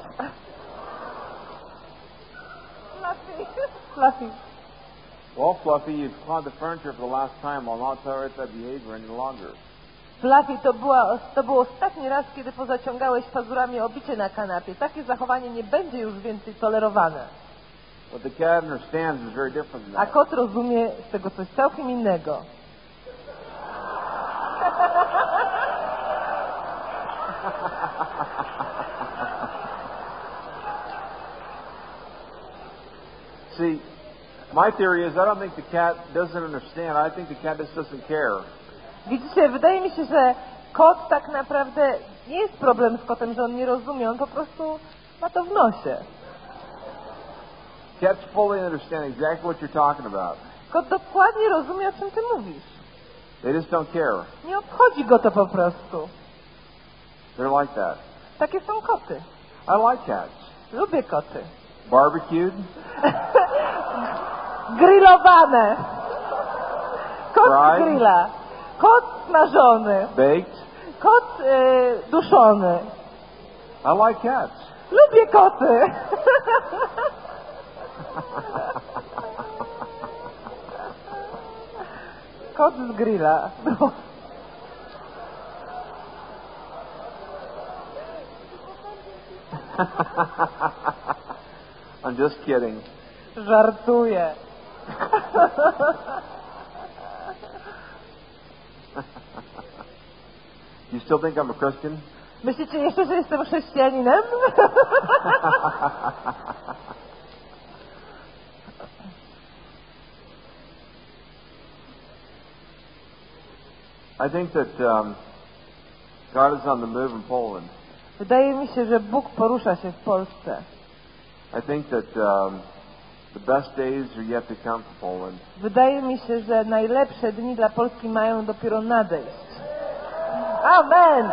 Fluffy. Fluffy. Well, Fluffy, you've clawed the furniture for the last time. I'll not tolerate that behavior any longer. Fluffy, to, była, to był ostatni raz, kiedy pozaciągałeś pazurami obicie na kanapie. Takie zachowanie nie będzie już więcej tolerowane. What the cat understands is very different than A that. kot rozumie z tego coś całkiem innego. See, my theory is I don't think the cat doesn't understand. I think the cat just doesn't care. Widzicie, wydaje mi się, że kot tak naprawdę nie jest problem z kotem, że on nie rozumie, on po prostu ma to w nosie. Cats fully understand exactly what you're talking about. Kot dokładnie rozumie, o czym ty mówisz. They just don't care. Nie obchodzi go to po prostu. They're like that. Takie są koty. I like cats. Lubię koty. Barbecued, Grillowane. Kot z Fried. grilla. Kot smażony. baked. Kot y, duszony. I like cats. Lubię koty. Kot z grilla. No. I'm just kidding. Żartuję. You still think I'm a Christian? Myślicie jeszcze, że jestem chrześcijaninem? I think that um, God is on the move in Poland. Wydaje mi się, że Bóg porusza się w Polsce. I think that um, the best days are yet to come for Poland. Wydaje mi się, że najlepsze dni dla Polski mają dopiero nadejść. Amen!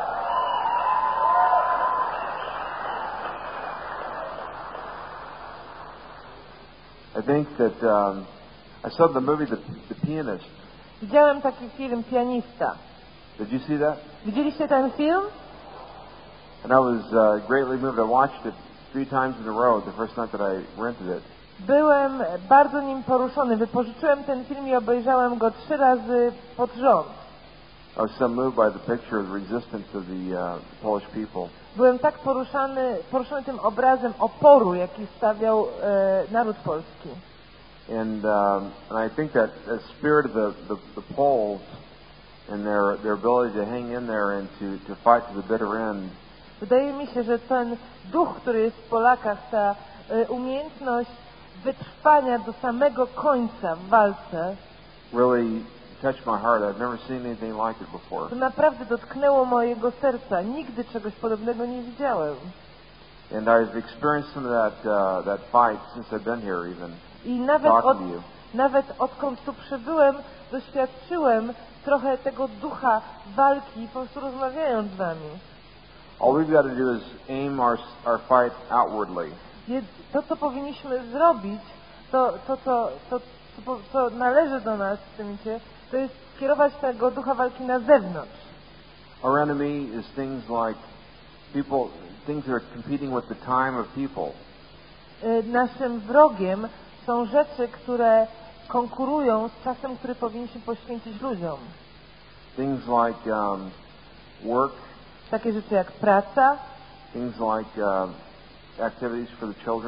I think that um, I saw the movie The, the Pianist. Widziałem taki film Pianista. Did you see that? Widzieliście ten film? And I was uh, greatly moved. I watched it three times in a row the first night that I rented it. Byłem bardzo nim poruszony. Wypożyczyłem ten film i obejrzałem go trzy razy pod rząd. I was so moved by the picture of the resistance of the uh, Polish people. Byłem tak poruszany, poruszony tym obrazem oporu, jaki stawiał e, naród polski. And um, and I think that the spirit of the, the, the Poles and their their ability to hang in there and to, to fight to the bitter end. Wydaje mi się, że ten duch, który jest w Polakach, ta e, umiejętność wytrwania do samego końca w walce, really touched my heart. I've never seen anything like it before. to naprawdę dotknęło mojego serca. Nigdy czegoś podobnego nie widziałem. And I've experienced some of that uh, that fight since I've been here even. I nawet, od, Talking to you. nawet odkąd tu przybyłem, doświadczyłem trochę tego ducha walki, po prostu rozmawiając z wami. All we've got to do is aim our our fight outwardly. Jed- To, co powinniśmy zrobić, to, to, to, to, to, co należy do nas w tym momencie, to jest skierować tego ducha walki na zewnątrz. Our enemy is things like people, things that are competing with the time of people. Y, Naszym wrogiem są rzeczy, które konkurują z czasem, który powinniśmy poświęcić ludziom. Things like um, work, Takie rzeczy jak praca, things like uh, activities for the children,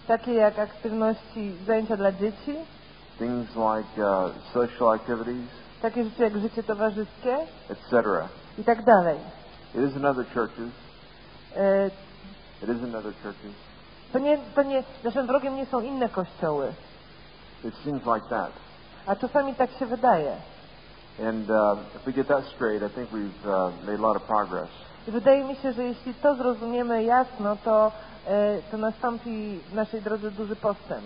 takie jak aktywności, zajęcia dla dzieci, things like uh, social activities, takie rzeczy jak życie towarzyskie et cetera. i tak dalej. It is in other churches. E, It is in other churches. To nie, to nie, naszym wrogiem nie są inne kościoły, It seems like that. a czasami tak się wydaje. And uh, if we get that straight, I think we've uh, made a lot of progress. I wydaje mi się, że jeśli to zrozumiemy jasno, to, e, to nastąpi w naszej drodze duży postęp.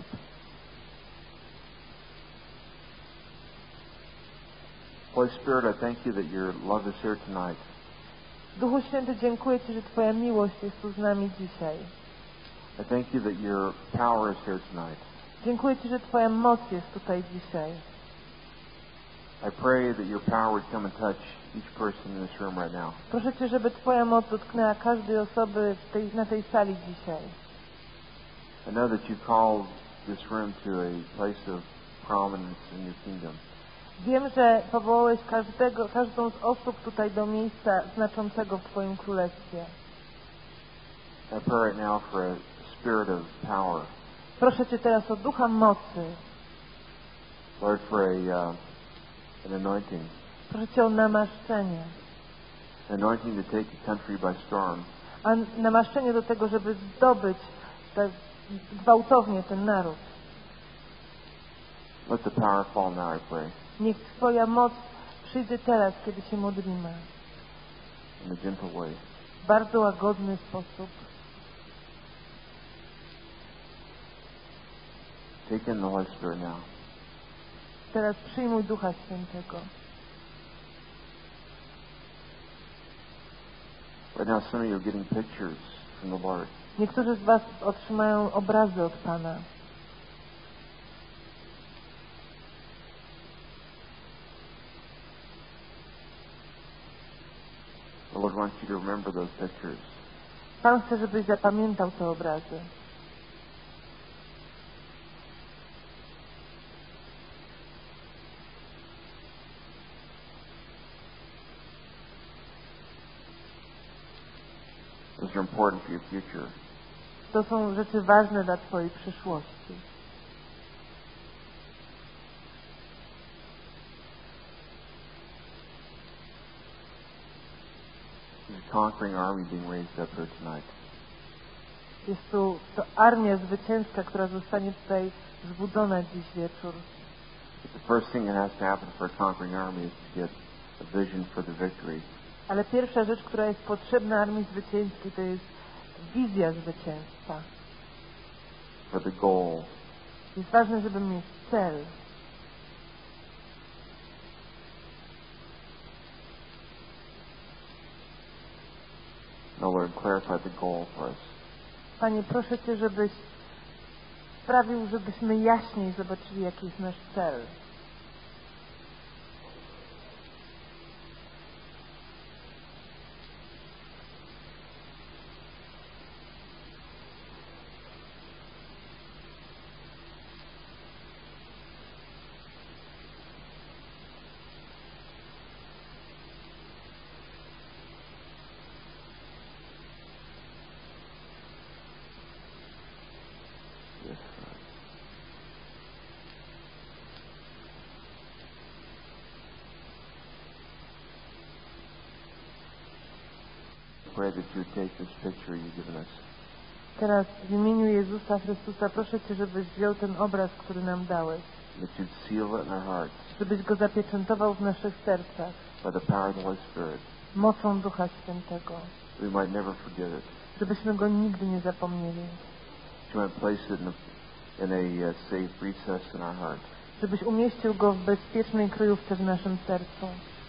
Holy Spirit, I thank you that your love is here tonight. Duchu Święty, dziękuję Ci, że Twoja miłość jest tu z nami dzisiaj. I thank you that your power is here tonight. Dziękuję Ci, że Twoja moc jest tutaj dzisiaj. I pray that your power would come and touch each person in this room right now. Proszę Cię, żeby Twoja moc dotknęła każdej osoby w tej, na tej sali dzisiaj. I know that you called this room to a place of prominence in your kingdom. Wiem, że powołałeś każdego, każdą z osób tutaj do miejsca znaczącego w Twoim królestwie. I pray right now for a spirit of power. Proszę Cię teraz o ducha mocy. Lord, for a uh, an anointing. Proszę Cię o namaszczenie. Anointing to take the country by storm. A namaszczenie do tego, żeby zdobyć tak gwałtownie ten naród. Let the power fall now, I pray. Niech Twoja moc przyjdzie teraz, kiedy się modlimy. In a gentle way. W bardzo łagodny sposób. Take in the Holy Spirit now. Teraz przyjmuj Ducha Świętego. Right now, some of you are getting pictures from the Lord. Niektórzy z Was otrzymają obrazy od Pana. The Lord wants you to remember those pictures. Pan chce, żebyś zapamiętał te obrazy. Those are important for your future. To są rzeczy ważne dla Twojej przyszłości. There's a conquering army being raised up here tonight. Jest tu to armia zwycięska, która zostanie tutaj zbudzona dziś wieczór. The first thing that has to happen for a conquering army is to get a vision for the victory. Ale pierwsza rzecz, która jest potrzebna armii zwycięskiej, to jest wizja zwycięstwa. For the goal. Jest ważne, żeby mieć cel. No, Lord, clarify the goal for us. Panie, proszę Cię, żebyś sprawił, żebyśmy jaśniej zobaczyli, jaki jest nasz cel. Pray that you would take this picture you've given us. Teraz w imieniu Jezusa Chrystusa proszę Cię, żebyś wziął ten obraz, który nam dałeś. That you'd seal it in our hearts. Żebyś go zapieczętował w naszych sercach. By the power of the Holy Spirit. Mocą Ducha Świętego. We might never forget it. Żebyśmy go nigdy nie zapomnieli. That you might place it in a, in a uh, safe recess in our heart. Żebyś umieścił go w bezpiecznej kryjówce w naszym sercu.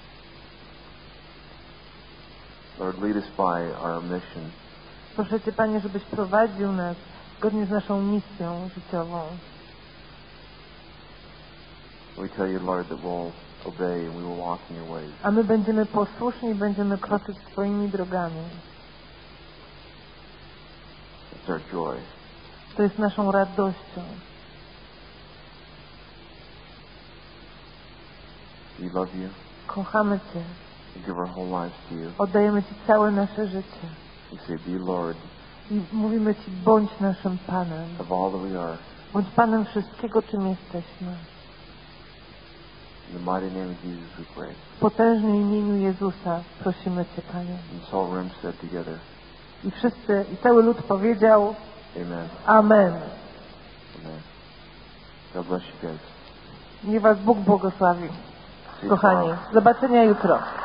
Lord, lead us by our mission. Proszę Cię, Panie, żebyś prowadził nas zgodnie z naszą misją życiową. We tell you, Lord, that we'll obey and we will walk in your ways. A my będziemy posłuszni i będziemy kroczyć Twoimi drogami. It's our joy. To jest naszą radością. We love you. Kochamy Cię. We give our whole lives to you. Oddajemy Ci całe nasze życie. We say, be Lord I mówimy Ci, bądź naszym Panem. of all that we are. Bądź Panem wszystkiego, czym jesteśmy. In the mighty name of Jesus we pray. W potężnym imieniu Jezusa prosimy Cię, Panie. And this whole room said together, I wszyscy, i cały lud powiedział Amen. Amen. Amen. God bless you guys. Niech Was Bóg błogosławi. See you Kochani, tomorrow. zobaczenia jutro.